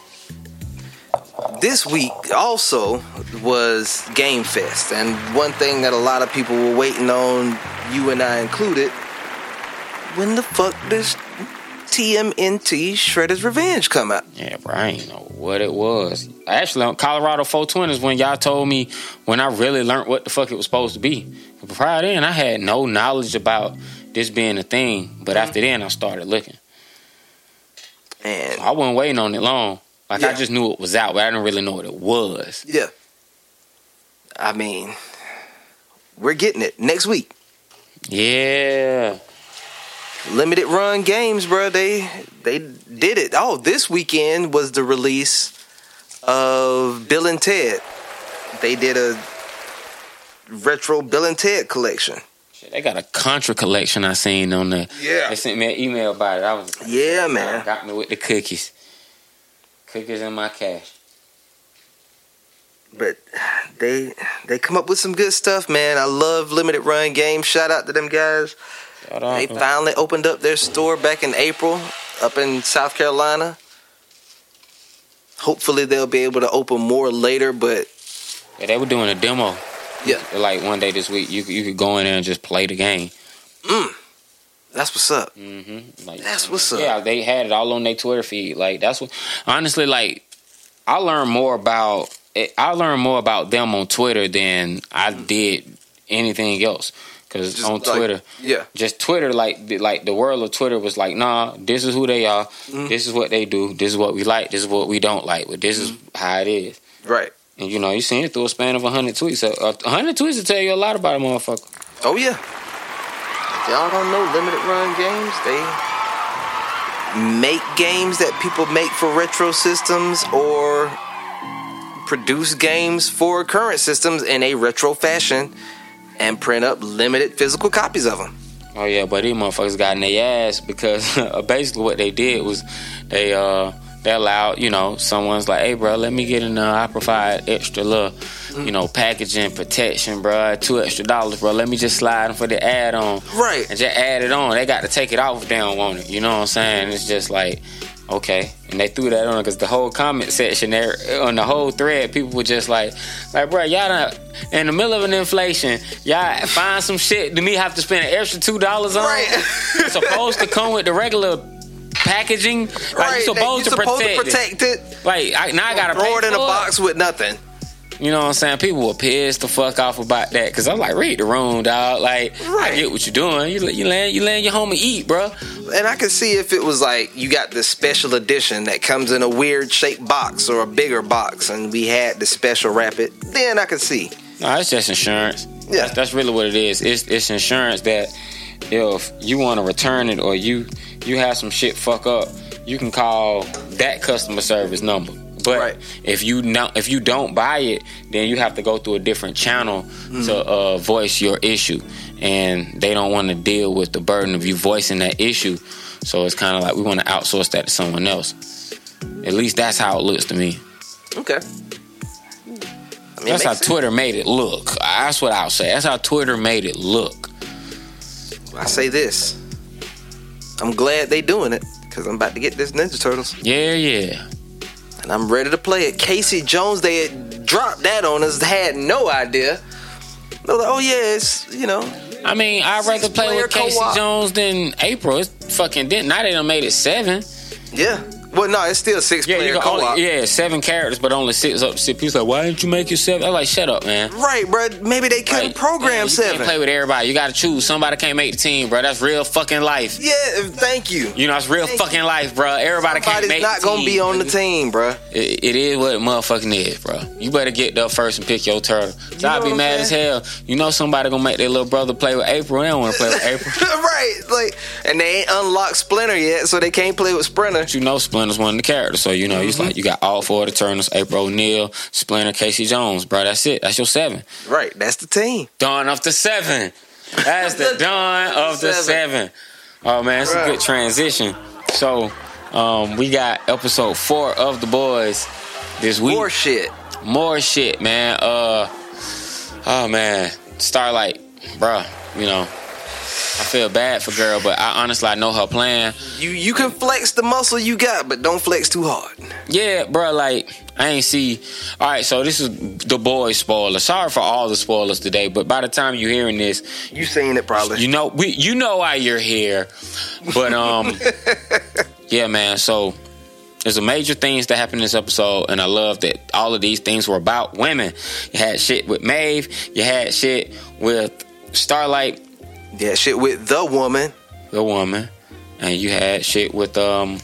this week also was Game Fest, and one thing that a lot of people were waiting on, you and I included, when the fuck does T M N T Shredder's Revenge come out? Yeah, bro, I ain't know what it was. Actually, on Colorado four twenty is when y'all told me when I really learned what the fuck it was supposed to be. But prior then, I had no knowledge about this being a thing, but mm-hmm. after then, I started looking. And I wasn't waiting on it long. Like, yeah. I just knew it was out, but I didn't really know what it was. Yeah. I mean, we're getting it next week. Yeah. Limited run games, bro. They they did it. Oh, this weekend was the release of Bill and Ted. They did a retro Bill and Ted collection. They got a Contra collection I seen on the. Yeah. They sent me an email about it. I was. Yeah, man. Got me with the cookies. Cookies in my cash. But they they come up with some good stuff, man. I love limited run games. Shout out to them guys. Shout out. They finally opened up their store back in April up in South Carolina. Hopefully they'll be able to open more later, but Yeah, they were doing a demo. Yeah. Like one day this week, you you could go in there and just play the game. Mm. That's what's up. Mm-hmm. Like, that's what's up. Yeah, they had it all on their Twitter feed. Like that's what. Honestly, like I learned more about. I learned more about them on Twitter than I did anything else. Because on Twitter, like, yeah, just Twitter, like like the world of Twitter was like, nah, this is who they are. Mm. This is what they do. This is what we like. This is what we don't like. But this mm. is how it is. Right. And you know, you seen it through a span of one hundred tweets. A hundred tweets will tell you a lot about a motherfucker. Oh, yeah. If y'all don't know limited run games, they make games that people make for retro systems or produce games for current systems in a retro fashion and print up limited physical copies of them. Oh yeah, but these motherfuckers got in their ass because basically what they did was they uh they allowed, you know, someone's like, hey bro, let me get in the I provide extra little, you know, packaging, protection, bro, two extra dollars, bro. Let me just slide them for the add on. Right. And just add it on. They got to take it off if they don't want it. You know what I'm saying? It's just like, okay. And they threw that on because the whole comment section there, on the whole thread, people were just like, like, bro, y'all done, in the middle of an inflation, y'all find some shit to me have to spend an extra two dollars on. Right. It's supposed to come with the regular packaging. Like, right. You're supposed, you're to, supposed protect to protect it. it. Like, I, now I got to throw pay it in for a it. box with nothing. You know what I'm saying? People were pissed the fuck off about that because I'm like, read the room, dog. Like, right. I get what you're doing. You you land you land your home and eat, bro. And I can see if it was like you got the special edition that comes in a weird shaped box or a bigger box, and we had the special wrap it. Then I could see. No, it's just insurance. Yeah, that's, that's really what it is. It's it's insurance that if you want to return it or you you have some shit fuck up, you can call that customer service number. But right. if you not, if you don't buy it, then you have to go through a different channel mm. to uh, voice your issue, and they don't want to deal with the burden of you voicing that issue. So it's kind of like we want to outsource that to someone else. At least that's how it looks to me. Okay. I mean, that's how sense. Twitter made it look. That's what I'll say. That's how Twitter made it look. I say this. I'm glad they doing it because I'm about to get this Ninja Turtles. Yeah, yeah. And I'm ready to play it. Casey Jones, they had dropped that on us, had no idea. They were like, oh yeah, it's, you know. I mean, I'd rather play with Casey co-op. Jones than April. It's fucking didn't. Now they done made it seven. Yeah. Well, no, it's still six yeah, player co-op. Only, yeah, seven characters, but only six up. Six people like, why didn't you make it seven? I'm like, shut up, man. Right, bro. Maybe they couldn't like, program man, you seven. You can't play with everybody. You got to choose. Somebody can't make the team, bro. That's real fucking life. Yeah, thank you. You know, it's real thank fucking you. Life, bro. Everybody Somebody's can't make the team. not gonna be on the team, bro. It, it is what it motherfucking is, bro. You better get up first and pick your turtle. So I'd be mad as hell. You know somebody gonna make their little brother play with April. They don't want to play with April. Right, like, and they ain't unlocked Splinter yet, so they can't play with Splinter. But you know Splinter's one of the characters. So, you know, mm-hmm. like you got all four of the Turtles, April O'Neil, Splinter, Casey Jones, bro. That's it. That's your seven. Right. That's the team. Dawn of the seven. That's the dawn of the seven. Oh, man, it's right. a good transition. So, um, we got episode four of The Boys this week. More shit. More shit, man. Uh, oh, man. Starlight, bro, you know. I feel bad for girl, but I honestly I know her plan. You you can flex the muscle you got, but don't flex too hard. Yeah, bro. Like I ain't see. All right, so this is The Boys spoiler. Sorry for all the spoilers today, but by the time you're hearing this, you seen it probably. You know we you know why you're here, but um, yeah, man. So there's some major things that happened in this episode, and I love that all of these things were about women. You had shit with Maeve. You had shit with Starlight. Yeah, shit with the woman. The woman. And you had shit with um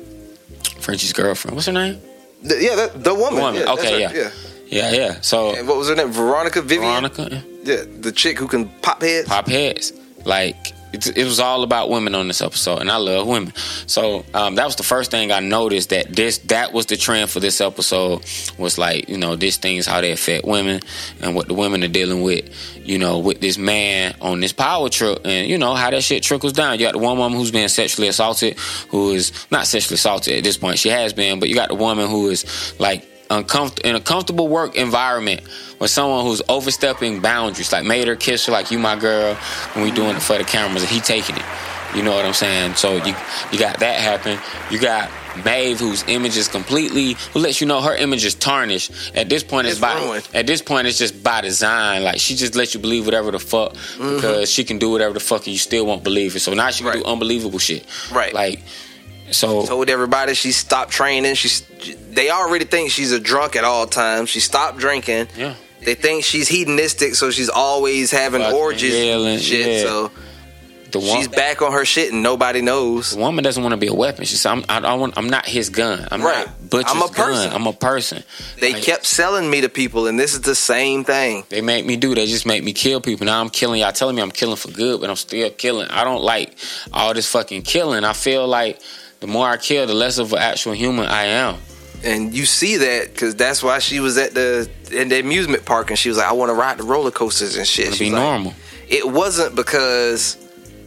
Frenchie's girlfriend. What's her name? The, yeah, the, the woman. The woman. Yeah, okay, yeah. yeah. Yeah, yeah. So and what was her name? Veronica Vivian? Veronica. Yeah, the chick who can pop heads. Pop heads. Like it, it was all about women on this episode, and I love women. So um, that was the first thing I noticed, that this that was the trend for this episode, was like, you know, this thing is how they affect women and what the women are dealing with, you know, with this man on this power trip, and you know how that shit trickles down. You got the one woman who's being sexually assaulted, who is not sexually assaulted at this point, she has been, but you got the woman who is like uncomfortable in a comfortable work environment with someone who's overstepping boundaries, like made her kiss her like, you my girl, and we doing it for the cameras, and he taking it. You know what I'm saying? So you you got that happen. You got Maeve, whose image is completely, who lets you know her image is tarnished. At this point, it's, it's by ruined. At this point, it's just by design. Like, she just lets you believe whatever the fuck mm-hmm. because she can do whatever the fuck and you still won't believe it. So now she can right. do unbelievable shit. Right. Like, so told everybody she stopped training. She's they already think she's a drunk at all times. She stopped drinking. Yeah. They think she's hedonistic, so she's always having Fucking orgies and shit. Yeah. So. The one, she's back on her shit and nobody knows. The woman doesn't want to be a weapon. She said, "I'm, I, I want, I'm not his gun. I'm right. not Butcher's I'm a person. gun. I'm a person." They like, kept selling me to people, and this is the same thing. They make me do. They just make me kill people. Now I'm killing y'all, telling me I'm killing for good, but I'm still killing. I don't like all this fucking killing. I feel like the more I kill, the less of an actual human I am. And you see that because that's why she was at the in the amusement park, and she was like, "I want to ride the roller coasters and shit." Be like, normal. It wasn't because.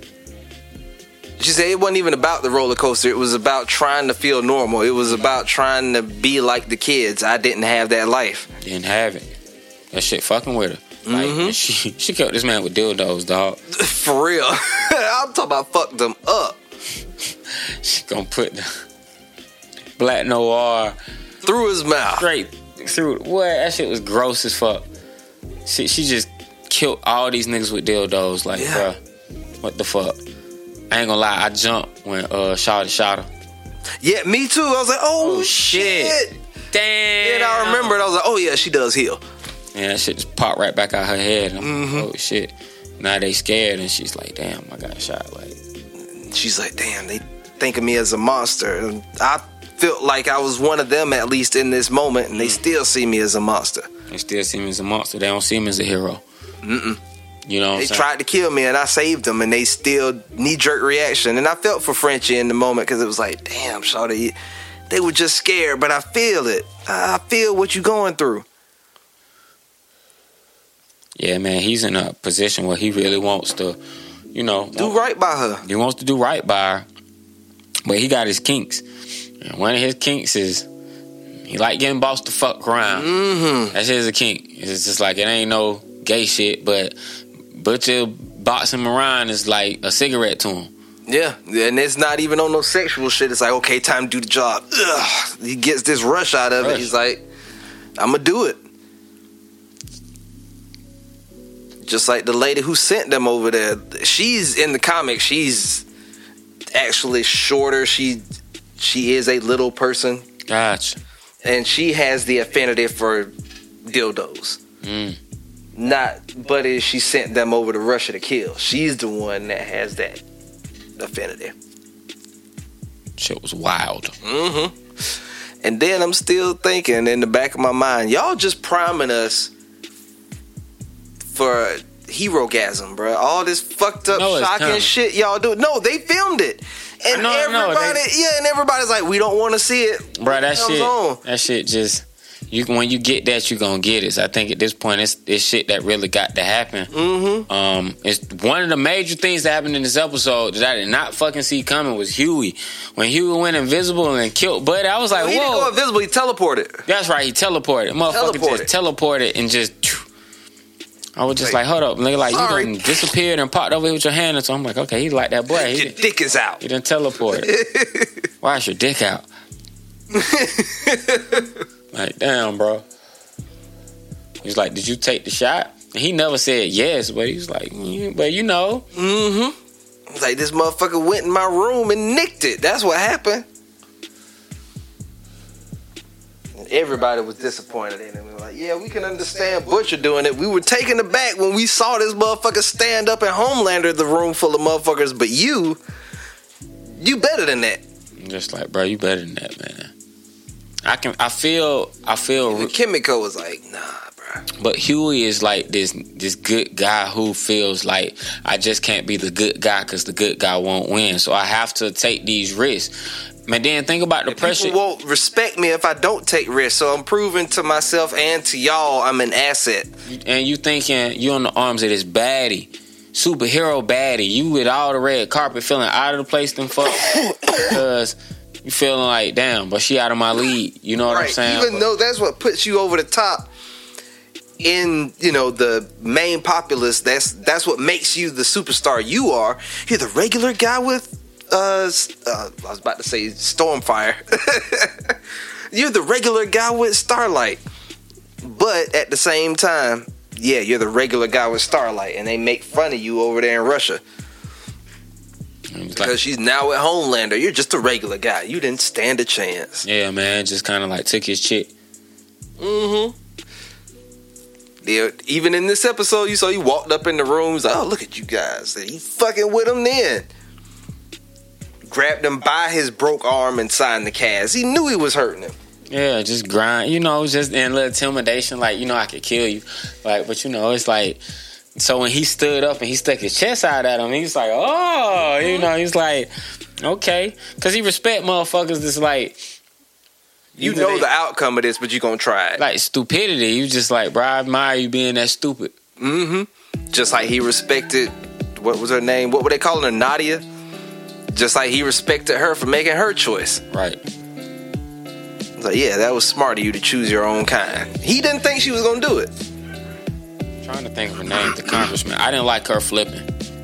She said it wasn't even about the roller coaster. It was about trying to feel normal. It was about trying to be like the kids. I didn't have that life. Didn't have it. That shit fucking with her. Like, mm-hmm. she she killed this man with dildos, dog. For real. I'm talking about fucked them up. She gonna put the Black Noir through his mouth. Straight through. What? That shit was gross as fuck. She, she just killed all these niggas with dildos. Like, yeah. Bruh, what the fuck? I ain't gonna lie, I jumped when uh Shawty shot her. Yeah, me too. I was like, oh, oh shit. shit. Damn. And I remembered, I was like, oh yeah, she does heal. And that shit just popped right back out her head. I'm mm-hmm. like, oh shit. Now they scared and she's like, damn, I got shot. Like, she's like, damn, they think of me as a monster. And I felt like I was one of them at least in this moment, and mm. they still see me as a monster. They still see me as a monster. They don't see me as a hero. Mm-mm. You know what they I'm saying? tried to kill me and I saved them, and they still knee-jerk reaction. And I felt for Frenchie in the moment because it was like, damn, shawty, they were just scared, but I feel it. I feel what you're going through. Yeah, man, he's in a position where he really wants to, you know, do right by her. He wants to do right by her, but he got his kinks. And one of his kinks is he like getting bossed the fuck around. Mm-hmm. That's his a kink. It's just like, it ain't no gay shit, but Butcher boxing him around is like a cigarette to him. Yeah, and it's not even on no sexual shit. It's like, okay, time to do the job. Ugh. He gets this rush out of rush. it. He's like, I'm gonna do it. Just like the lady who sent them over there. She's in the comic. She's actually shorter. She she is a little person. Gotcha. And she has the affinity for dildos. Mm. Not, but is she sent them over to Russia to kill. She's the one that has that affinity. Shit was wild. Mm-hmm. And then I'm still thinking in the back of my mind, y'all just priming us for hero-gasm, bro. All this fucked up, no, shocking shit y'all do. No, they filmed it. And know, everybody, they, yeah, and everybody's like, we don't want to see it. Bro, that shit, on. that shit just... You, when you get that, you gonna get it. So I think at this point, it's, it's shit that really got to happen. Mm-hmm. Um, it's one of the major things that happened in this episode that I did not fucking see coming was Huey. When Huey went invisible and killed Buddy, I was like, well, he whoa. He didn't go invisible, he teleported. That's right, he teleported. Motherfucker teleported. just teleported and just... I was just Wait. like, hold up. Nigga, like, Sorry. you done disappeared and popped over here with your hand. And so I'm like, okay, he like that boy. He your did, dick is out. He done teleported. Why is your dick out? Like, damn, bro. He's like, did you take the shot? And he never said yes, but he was like, mm, but you know. Mm-hmm. Like, this motherfucker went in my room and nicked it. That's what happened. And everybody was disappointed in him. They were like, yeah, we can understand Butcher doing it. We were taken aback when we saw this motherfucker stand up in Homelander, the room full of motherfuckers, but you, you better than that. I'm just like, bro, you better than that, man. I can, I feel, I feel. And Kimiko was like, nah, bro. But Huey is like this, this good guy who feels like I just can't be the good guy because the good guy won't win. So I have to take these risks. Man, then think about the and pressure. People won't respect me if I don't take risks. So I'm proving to myself and to y'all I'm an asset. And you thinking you on the arms of this baddie, superhero baddie. You with all the red carpet, feeling out of the place, then fuck, because. You feeling like, damn, but she out of my league. You know what right. I'm saying? Even but, though that's what puts you over the top, in, you know, the main populace, that's that's what makes you the superstar you are. You're the regular guy with uh, uh I was about to say Stormfire. You're the regular guy with Starlight. But at the same time, yeah, you're the regular guy with Starlight, and they make fun of you over there in Russia. Because like, she's now with Homelander. You're just a regular guy. You didn't stand a chance. Yeah, man. Just kind of like took his chick. Mm-hmm. Yeah, even in this episode, you saw he walked up in the room. He's like, oh, look at you guys. And he fucking with him then. Grabbed him by his broke arm and signed the cast. He knew he was hurting him. Yeah, just grind, you know, just in a little intimidation, like, you know, I could kill you. Like, but, you know, it's like, so when he stood up and he stuck his chest out at him, he's like, oh, you know, he's like, okay. Because he respect motherfuckers that's like, you know they, the outcome of this, but you gonna try it. Like stupidity. You just like, bro, I admire you being that stupid. Mm-hmm. Just like he respected, what was her name? What were they calling her? Nadia? Just like he respected her for making her choice. Right. So yeah, that was smart of you to choose your own kind. He didn't think she was gonna do it. I'm trying to think of her name, the congressman. I didn't like her flipping.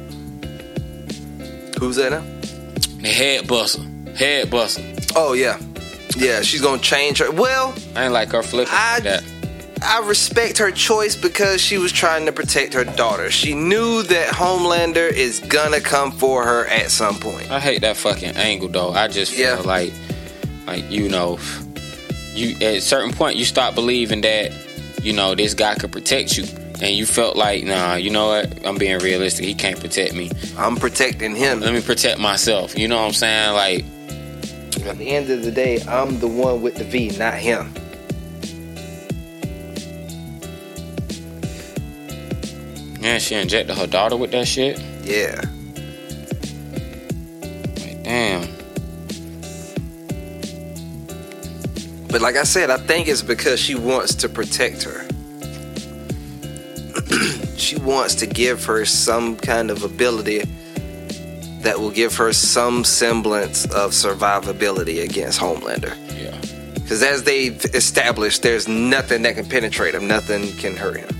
Who's that now? The head buster. Head buster. Oh yeah. Yeah, she's gonna change her. Well, I didn't like her flipping I, like that. I respect her choice because she was trying to protect her daughter. She knew that Homelander is gonna come for her at some point. I hate that fucking angle though. I just feel yeah. like, like you know, you at a certain point you stop believing that, you know, this guy could protect you, and you felt like, nah, you know what? I'm being realistic. He can't protect me. I'm protecting him. Let me protect myself. You know what I'm saying? Like, at the end of the day, I'm the one with the V, not him. Yeah, she injected her daughter with that shit. Yeah. Like, damn. But like I said, I think it's because she wants to protect her. She wants to give her some kind of ability that will give her some semblance of survivability against Homelander. Yeah. Because as they've established, there's nothing that can penetrate him. Nothing can hurt him.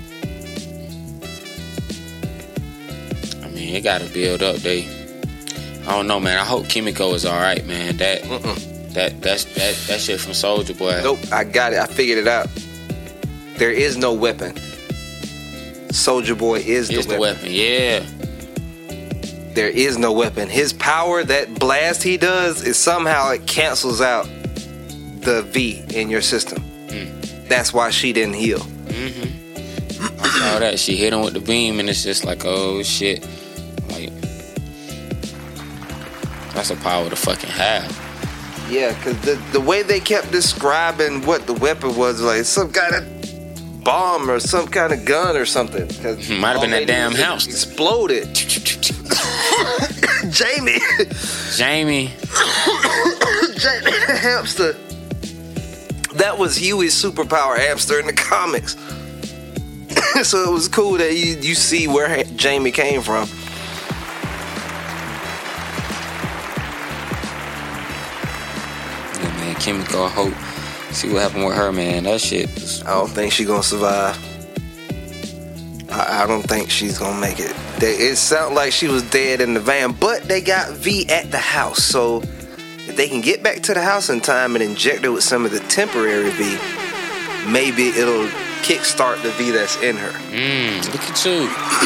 I mean, it got to build up. They, I don't know, man. I hope Kimiko is all right, man. That, Mm-mm. that, that's that, that shit from Soldier Boy. Nope, I got it. I figured it out. There is no weapon. Soldier Boy is the, is the weapon. weapon. Yeah. There is no weapon. His power, that blast he does, is somehow it cancels out the V in your system. Mm. That's why she didn't heal. Mm-hmm. I saw that. She hit him with the beam, and it's just like, oh shit. Like, that's a power to fucking have. Yeah, because the, the way they kept describing what the weapon was, like some kind of bomb or some kind of gun or something. Might have been that damn house. Exploded. Jamie. Jamie. Jamie the hamster. That was Huey's superpower hamster in the comics. So it was cool that you, you see where Jamie came from. Yeah, man, Kimiko, I hope. See what happened with her, man. That shit was... I don't think she's gonna survive. I, I don't think she's gonna make it. They, it sounded like she was dead in the van, but they got V at the house. So if they can get back to the house in time and inject her with some of the temporary V, maybe it'll kickstart the V that's in her. Mmm, look at you.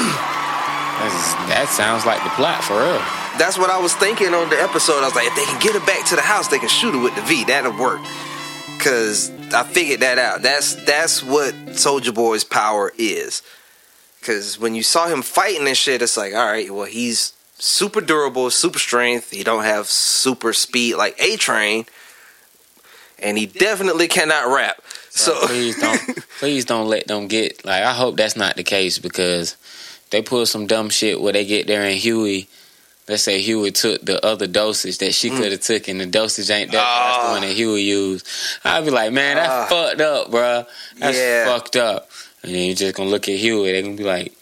That sounds like the plot for real. That's what I was thinking on the episode. I was like, if they can get her back to the house, they can shoot her with the V. That'll work. Cause I figured that out. That's that's what Soldier Boy's power is. Cause when you saw him fighting and shit, it's like, all right, well, he's super durable, super strength. He don't have super speed like A-Train, and he definitely cannot rap. So, so please don't, please don't let them get like. I hope that's not the case because they pull some dumb shit where they get there and Huey. Let's say Huey took the other dosage that she could have took, and the dosage ain't that. Uh, that's the one that Huey used. I'd be like, man, that's uh, fucked up, bro. That's yeah. fucked up. And then you're just gonna look at Huey. They're gonna be like,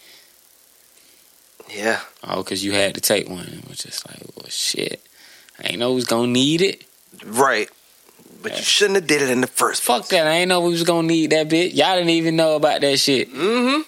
yeah, oh, because you had to take one. It was just like, well, shit. I ain't know who's gonna need it. Right. But you shouldn't have did it in the first place. Fuck that. I ain't know we was gonna need that bitch. Y'all didn't even know about that shit. Mm-hmm.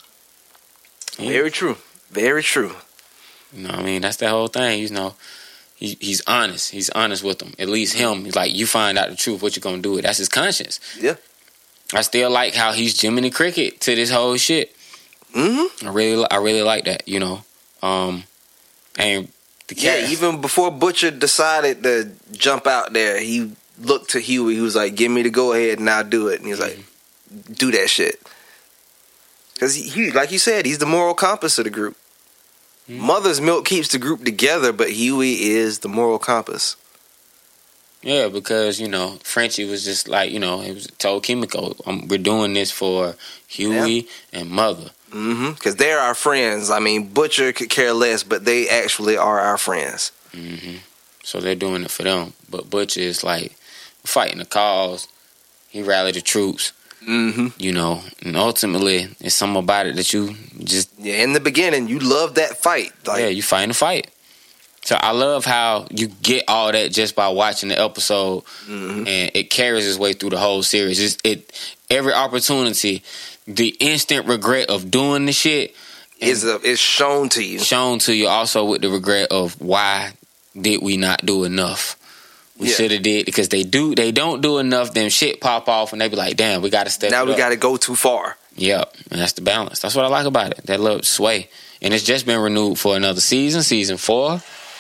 Mm. Very true. Very true. You know what I mean? That's the whole thing. You know, he, he's honest. He's honest with them. At least him. He's like, you find out the truth. What you gonna do with? That's his conscience. Yeah. I still like how he's Jiminy Cricket to this whole shit. Mm-hmm. I really, I really like that. You know, um, and the cat, yeah. Even before Butcher decided to jump out there, he looked to Huey. He was like, "Give me the go ahead, and I'll do it." And he was mm-hmm. like, "Do that shit." Because he, he, like you said, he's the moral compass of the group. Mm-hmm. Mother's Milk keeps the group together, but Huey is the moral compass. Yeah, because, you know, Frenchie was just like, you know, he was told Kimiko, um, we're doing this for Huey yeah. and Mother. Mm-hmm. Because they're our friends. I mean, Butcher could care less, but they actually are our friends. Mm-hmm. So they're doing it for them. But Butcher is like fighting the cause. He rallied the troops. Mm-hmm. You know, and ultimately, it's something about it that you just... Yeah, in the beginning, you love that fight. Like, yeah, you fighting the fight. So I love how you get all that just by watching the episode, mm-hmm. and it carries its way through the whole series. It's, it every opportunity, the instant regret of doing the shit is a, is shown to you. Shown to you also with the regret of why did we not do enough? We yeah. should have did because they do they don't do enough. Then shit pop off and they be like, damn, we got to step. Now it we up. got to go too far. Yep, and that's the balance. That's what I like about it. That little sway, and it's just been renewed for another season, season four.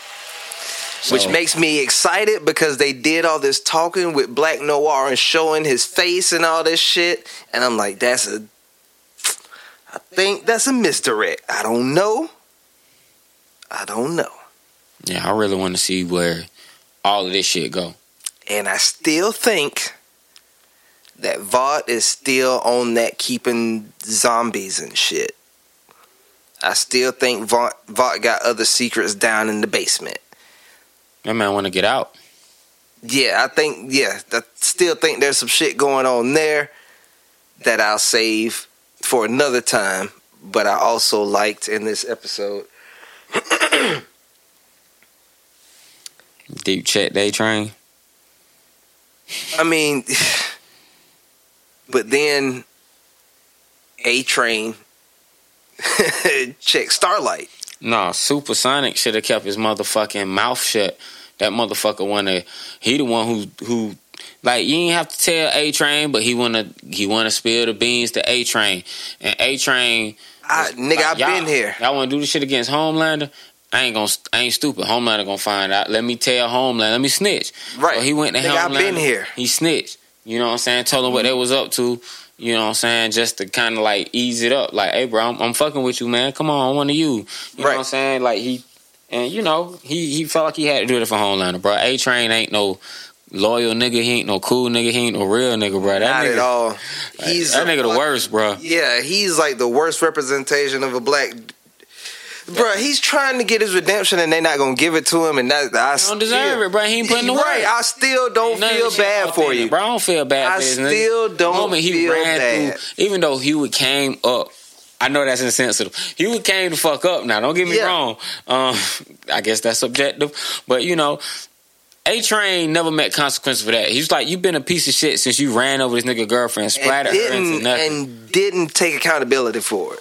So. Which makes me excited because they did all this talking with Black Noir and showing his face and all this shit. And I'm like, that's a... I think that's a misdirect. I don't know. I don't know. Yeah, I really want to see where all of this shit go. And I still think that Vought is still on that keeping zombies and shit. I still think Vought, Vought got other secrets down in the basement. That man want to get out. Yeah, I think, yeah, I still think there's some shit going on there that I'll save for another time. But I also liked in this episode. Deep check day train. I mean, but then A Train check Starlight. Nah, Supersonic should have kept his motherfucking mouth shut. That motherfucker wanna. He the one who who like you ain't have to tell A Train, but he wanna he wanna spill the beans to A Train, and A Train. I, nigga, like, I've been here. Y'all wanna do this shit against Homelander? I ain't gonna. I ain't stupid. Homelander gonna find out. Let me tell Homelander. Let me snitch. Right. So he went to nigga, Homelander. I've been here. He snitched. You know what I'm saying? Told him what they was up to. You know what I'm saying? Just to kind of like ease it up. Like, hey, bro, I'm, I'm fucking with you, man. Come on, I'm one of you. You right. know what I'm saying? Like, he, and you know, he, he felt like he had to do it for Homelander, bro. A Train ain't no loyal nigga. He ain't no cool nigga. He ain't no real nigga, bro. That Not nigga, at all. He's that nigga the worst, bro. Yeah, he's like the worst representation of a black. Bro, he's trying to get his redemption and they not gonna give it to him, and that I don't deserve it, bro. He ain't putting the work. Right, I still don't feel bad for you, bro. I don't feel bad. I for this still nigga. don't the moment he feel ran bad. Through, even though Huey came up, I know that's insensitive. Huey came the fuck up. Now, don't get me yeah. wrong. Um, I guess that's subjective, but you know. A Train never met consequences for that. He was like, you've been a piece of shit since you ran over this nigga girlfriend, splattered her into nothing, and didn't take accountability for it.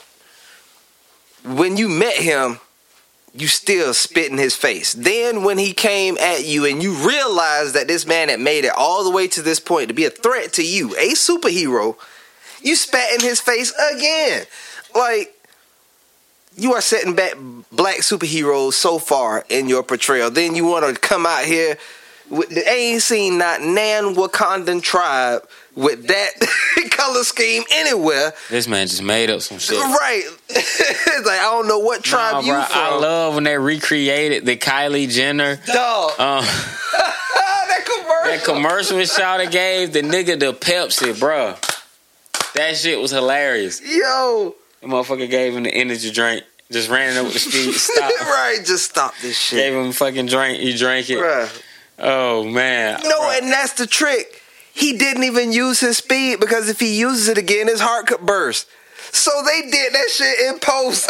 When you met him, you still spit in his face. Then when he came at you and you realized that this man had made it all the way to this point to be a threat to you, a superhero, you spat in his face again. Like, you are setting back black superheroes so far in your portrayal. Then you want to come out here with the ain't seen not Nan Wakandan tribe with that color scheme anywhere. This man just made up some shit. Right. It's like, I don't know what tribe nah, you bro, from. I love when they recreated the Kylie Jenner. Dog. Um, that commercial. That commercial Shawty gave the nigga the Pepsi, bro. That shit was hilarious. Yo. The motherfucker gave him the energy drink. Just ran it up with the speed. Stop. Right, just stop this shit. Gave him a fucking drink. He drank it. Bruh. Oh, man. No, Bruh. And that's the trick. He didn't even use his speed because if he uses it again, his heart could burst. So they did that shit in post.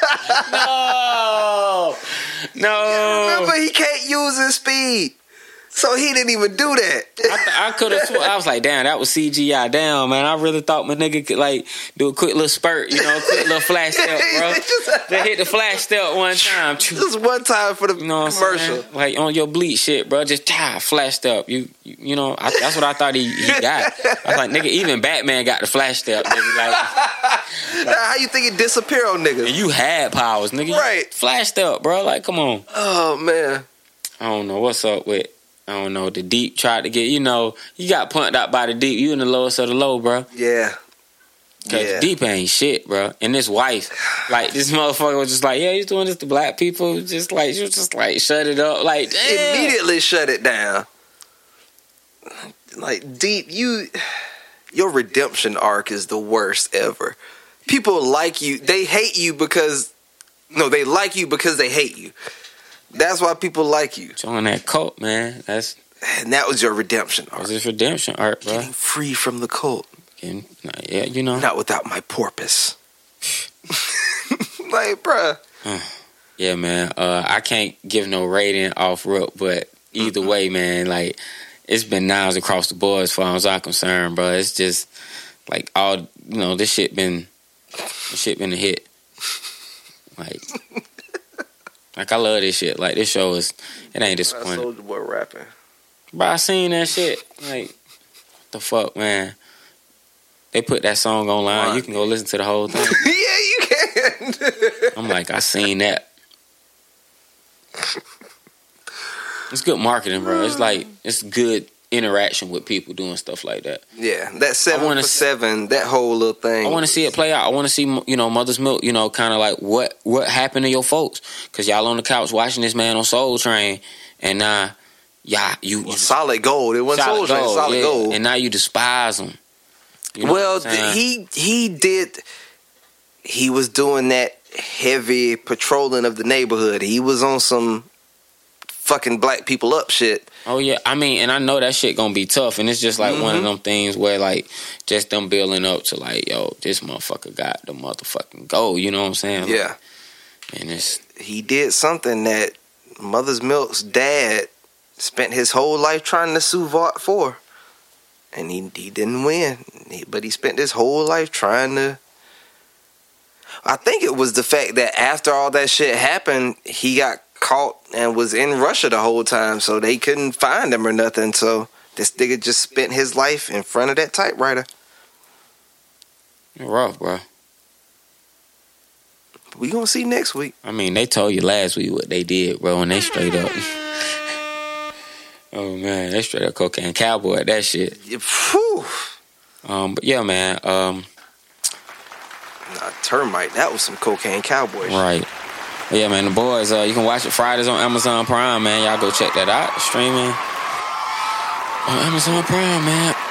No. No. Remember, he can't use his speed. So he didn't even do that. I, th- I could have. Sw- I was like, damn, that was C G I. Damn, man. I really thought my nigga could like do a quick little spurt, you know, a quick little flash step, bro. Just hit the flash step one time. Just one time for the you know commercial, like on your bleach shit, bro. Just ah, flash step. You, you, you know, I, that's what I thought he, he got. I was like, nigga, even Batman got the flash step. Nigga, like, like how you think it disappear on niggas? And you had powers, nigga. Right, you flash step, bro. Like, come on. Oh man, I don't know what's up with. I don't know. The Deep tried to get, you know, you got punked out by the Deep. You in the lowest of the low, bro. Yeah. Cause yeah. Deep ain't shit, bro. And this wife, like this motherfucker was just like, yeah, he's doing this to black people. Just like, she was just like, shut it up. Like, damn. Immediately shut it down. Like, Deep, you, your redemption arc is the worst ever. People like you. They hate you because, no, they like you because they hate you. That's why people like you. Join that cult, man. That's and that was your redemption arc. That's his redemption arc, bro. Getting free from the cult. And, yeah, you know. Not without my porpoise. Like, bruh. Yeah, man. Uh, I can't give no rating off rip, but either mm-hmm. way, man, like, it's been nines across the board as far as I'm concerned, bro. It's just, like, all, you know, this shit been, this shit been a hit. Like... Like, I love this shit. Like, this show is, it ain't disappointing. Soulja Boy rapping. Bro, I seen that shit. Like, what the fuck, man? They put that song online. Money. You can go listen to the whole thing. Yeah, you can. I'm like, I seen that. It's good marketing, bro. It's like, it's good interaction with people doing stuff like that. Yeah, that seven for seven, that whole little thing. I want to see it play out. I want to see, you know, Mother's Milk, you know, kind of like what what happened to your folks. Because y'all on the couch watching this man on Soul Train, and now, uh, yeah, you... Well, solid gold. It wasn't Soul Train, solid yeah. gold. And now you despise him. You know well, he he did... He was doing that heavy patrolling of the neighborhood. He was on some fucking black people up shit. Oh, yeah. I mean, and I know that shit gonna be tough. And it's just like mm-hmm. one of them things where, like, just them building up to, like, yo, this motherfucker got the motherfucking goal. You know what I'm saying? Like, yeah. And it's... He did something that Mother's Milk's dad spent his whole life trying to sue Vought for. And he, he didn't win. He, but he spent his whole life trying to... I think it was the fact that after all that shit happened, he got caught and was in Russia the whole time, so they couldn't find him or nothing. So this nigga just spent his life in front of that typewriter. Rough, bro. We gonna see next week. I mean, they told you last week what they did, bro, and they straight up. Oh man, they straight up cocaine cowboy at that shit. Whew. Um, but yeah, man. Um, nah, Termite, that was some cocaine cowboy shit. Right. Yeah, man, The Boys, uh, you can watch it Fridays on Amazon Prime, man. Y'all go check that out. Streaming on Amazon Prime, man.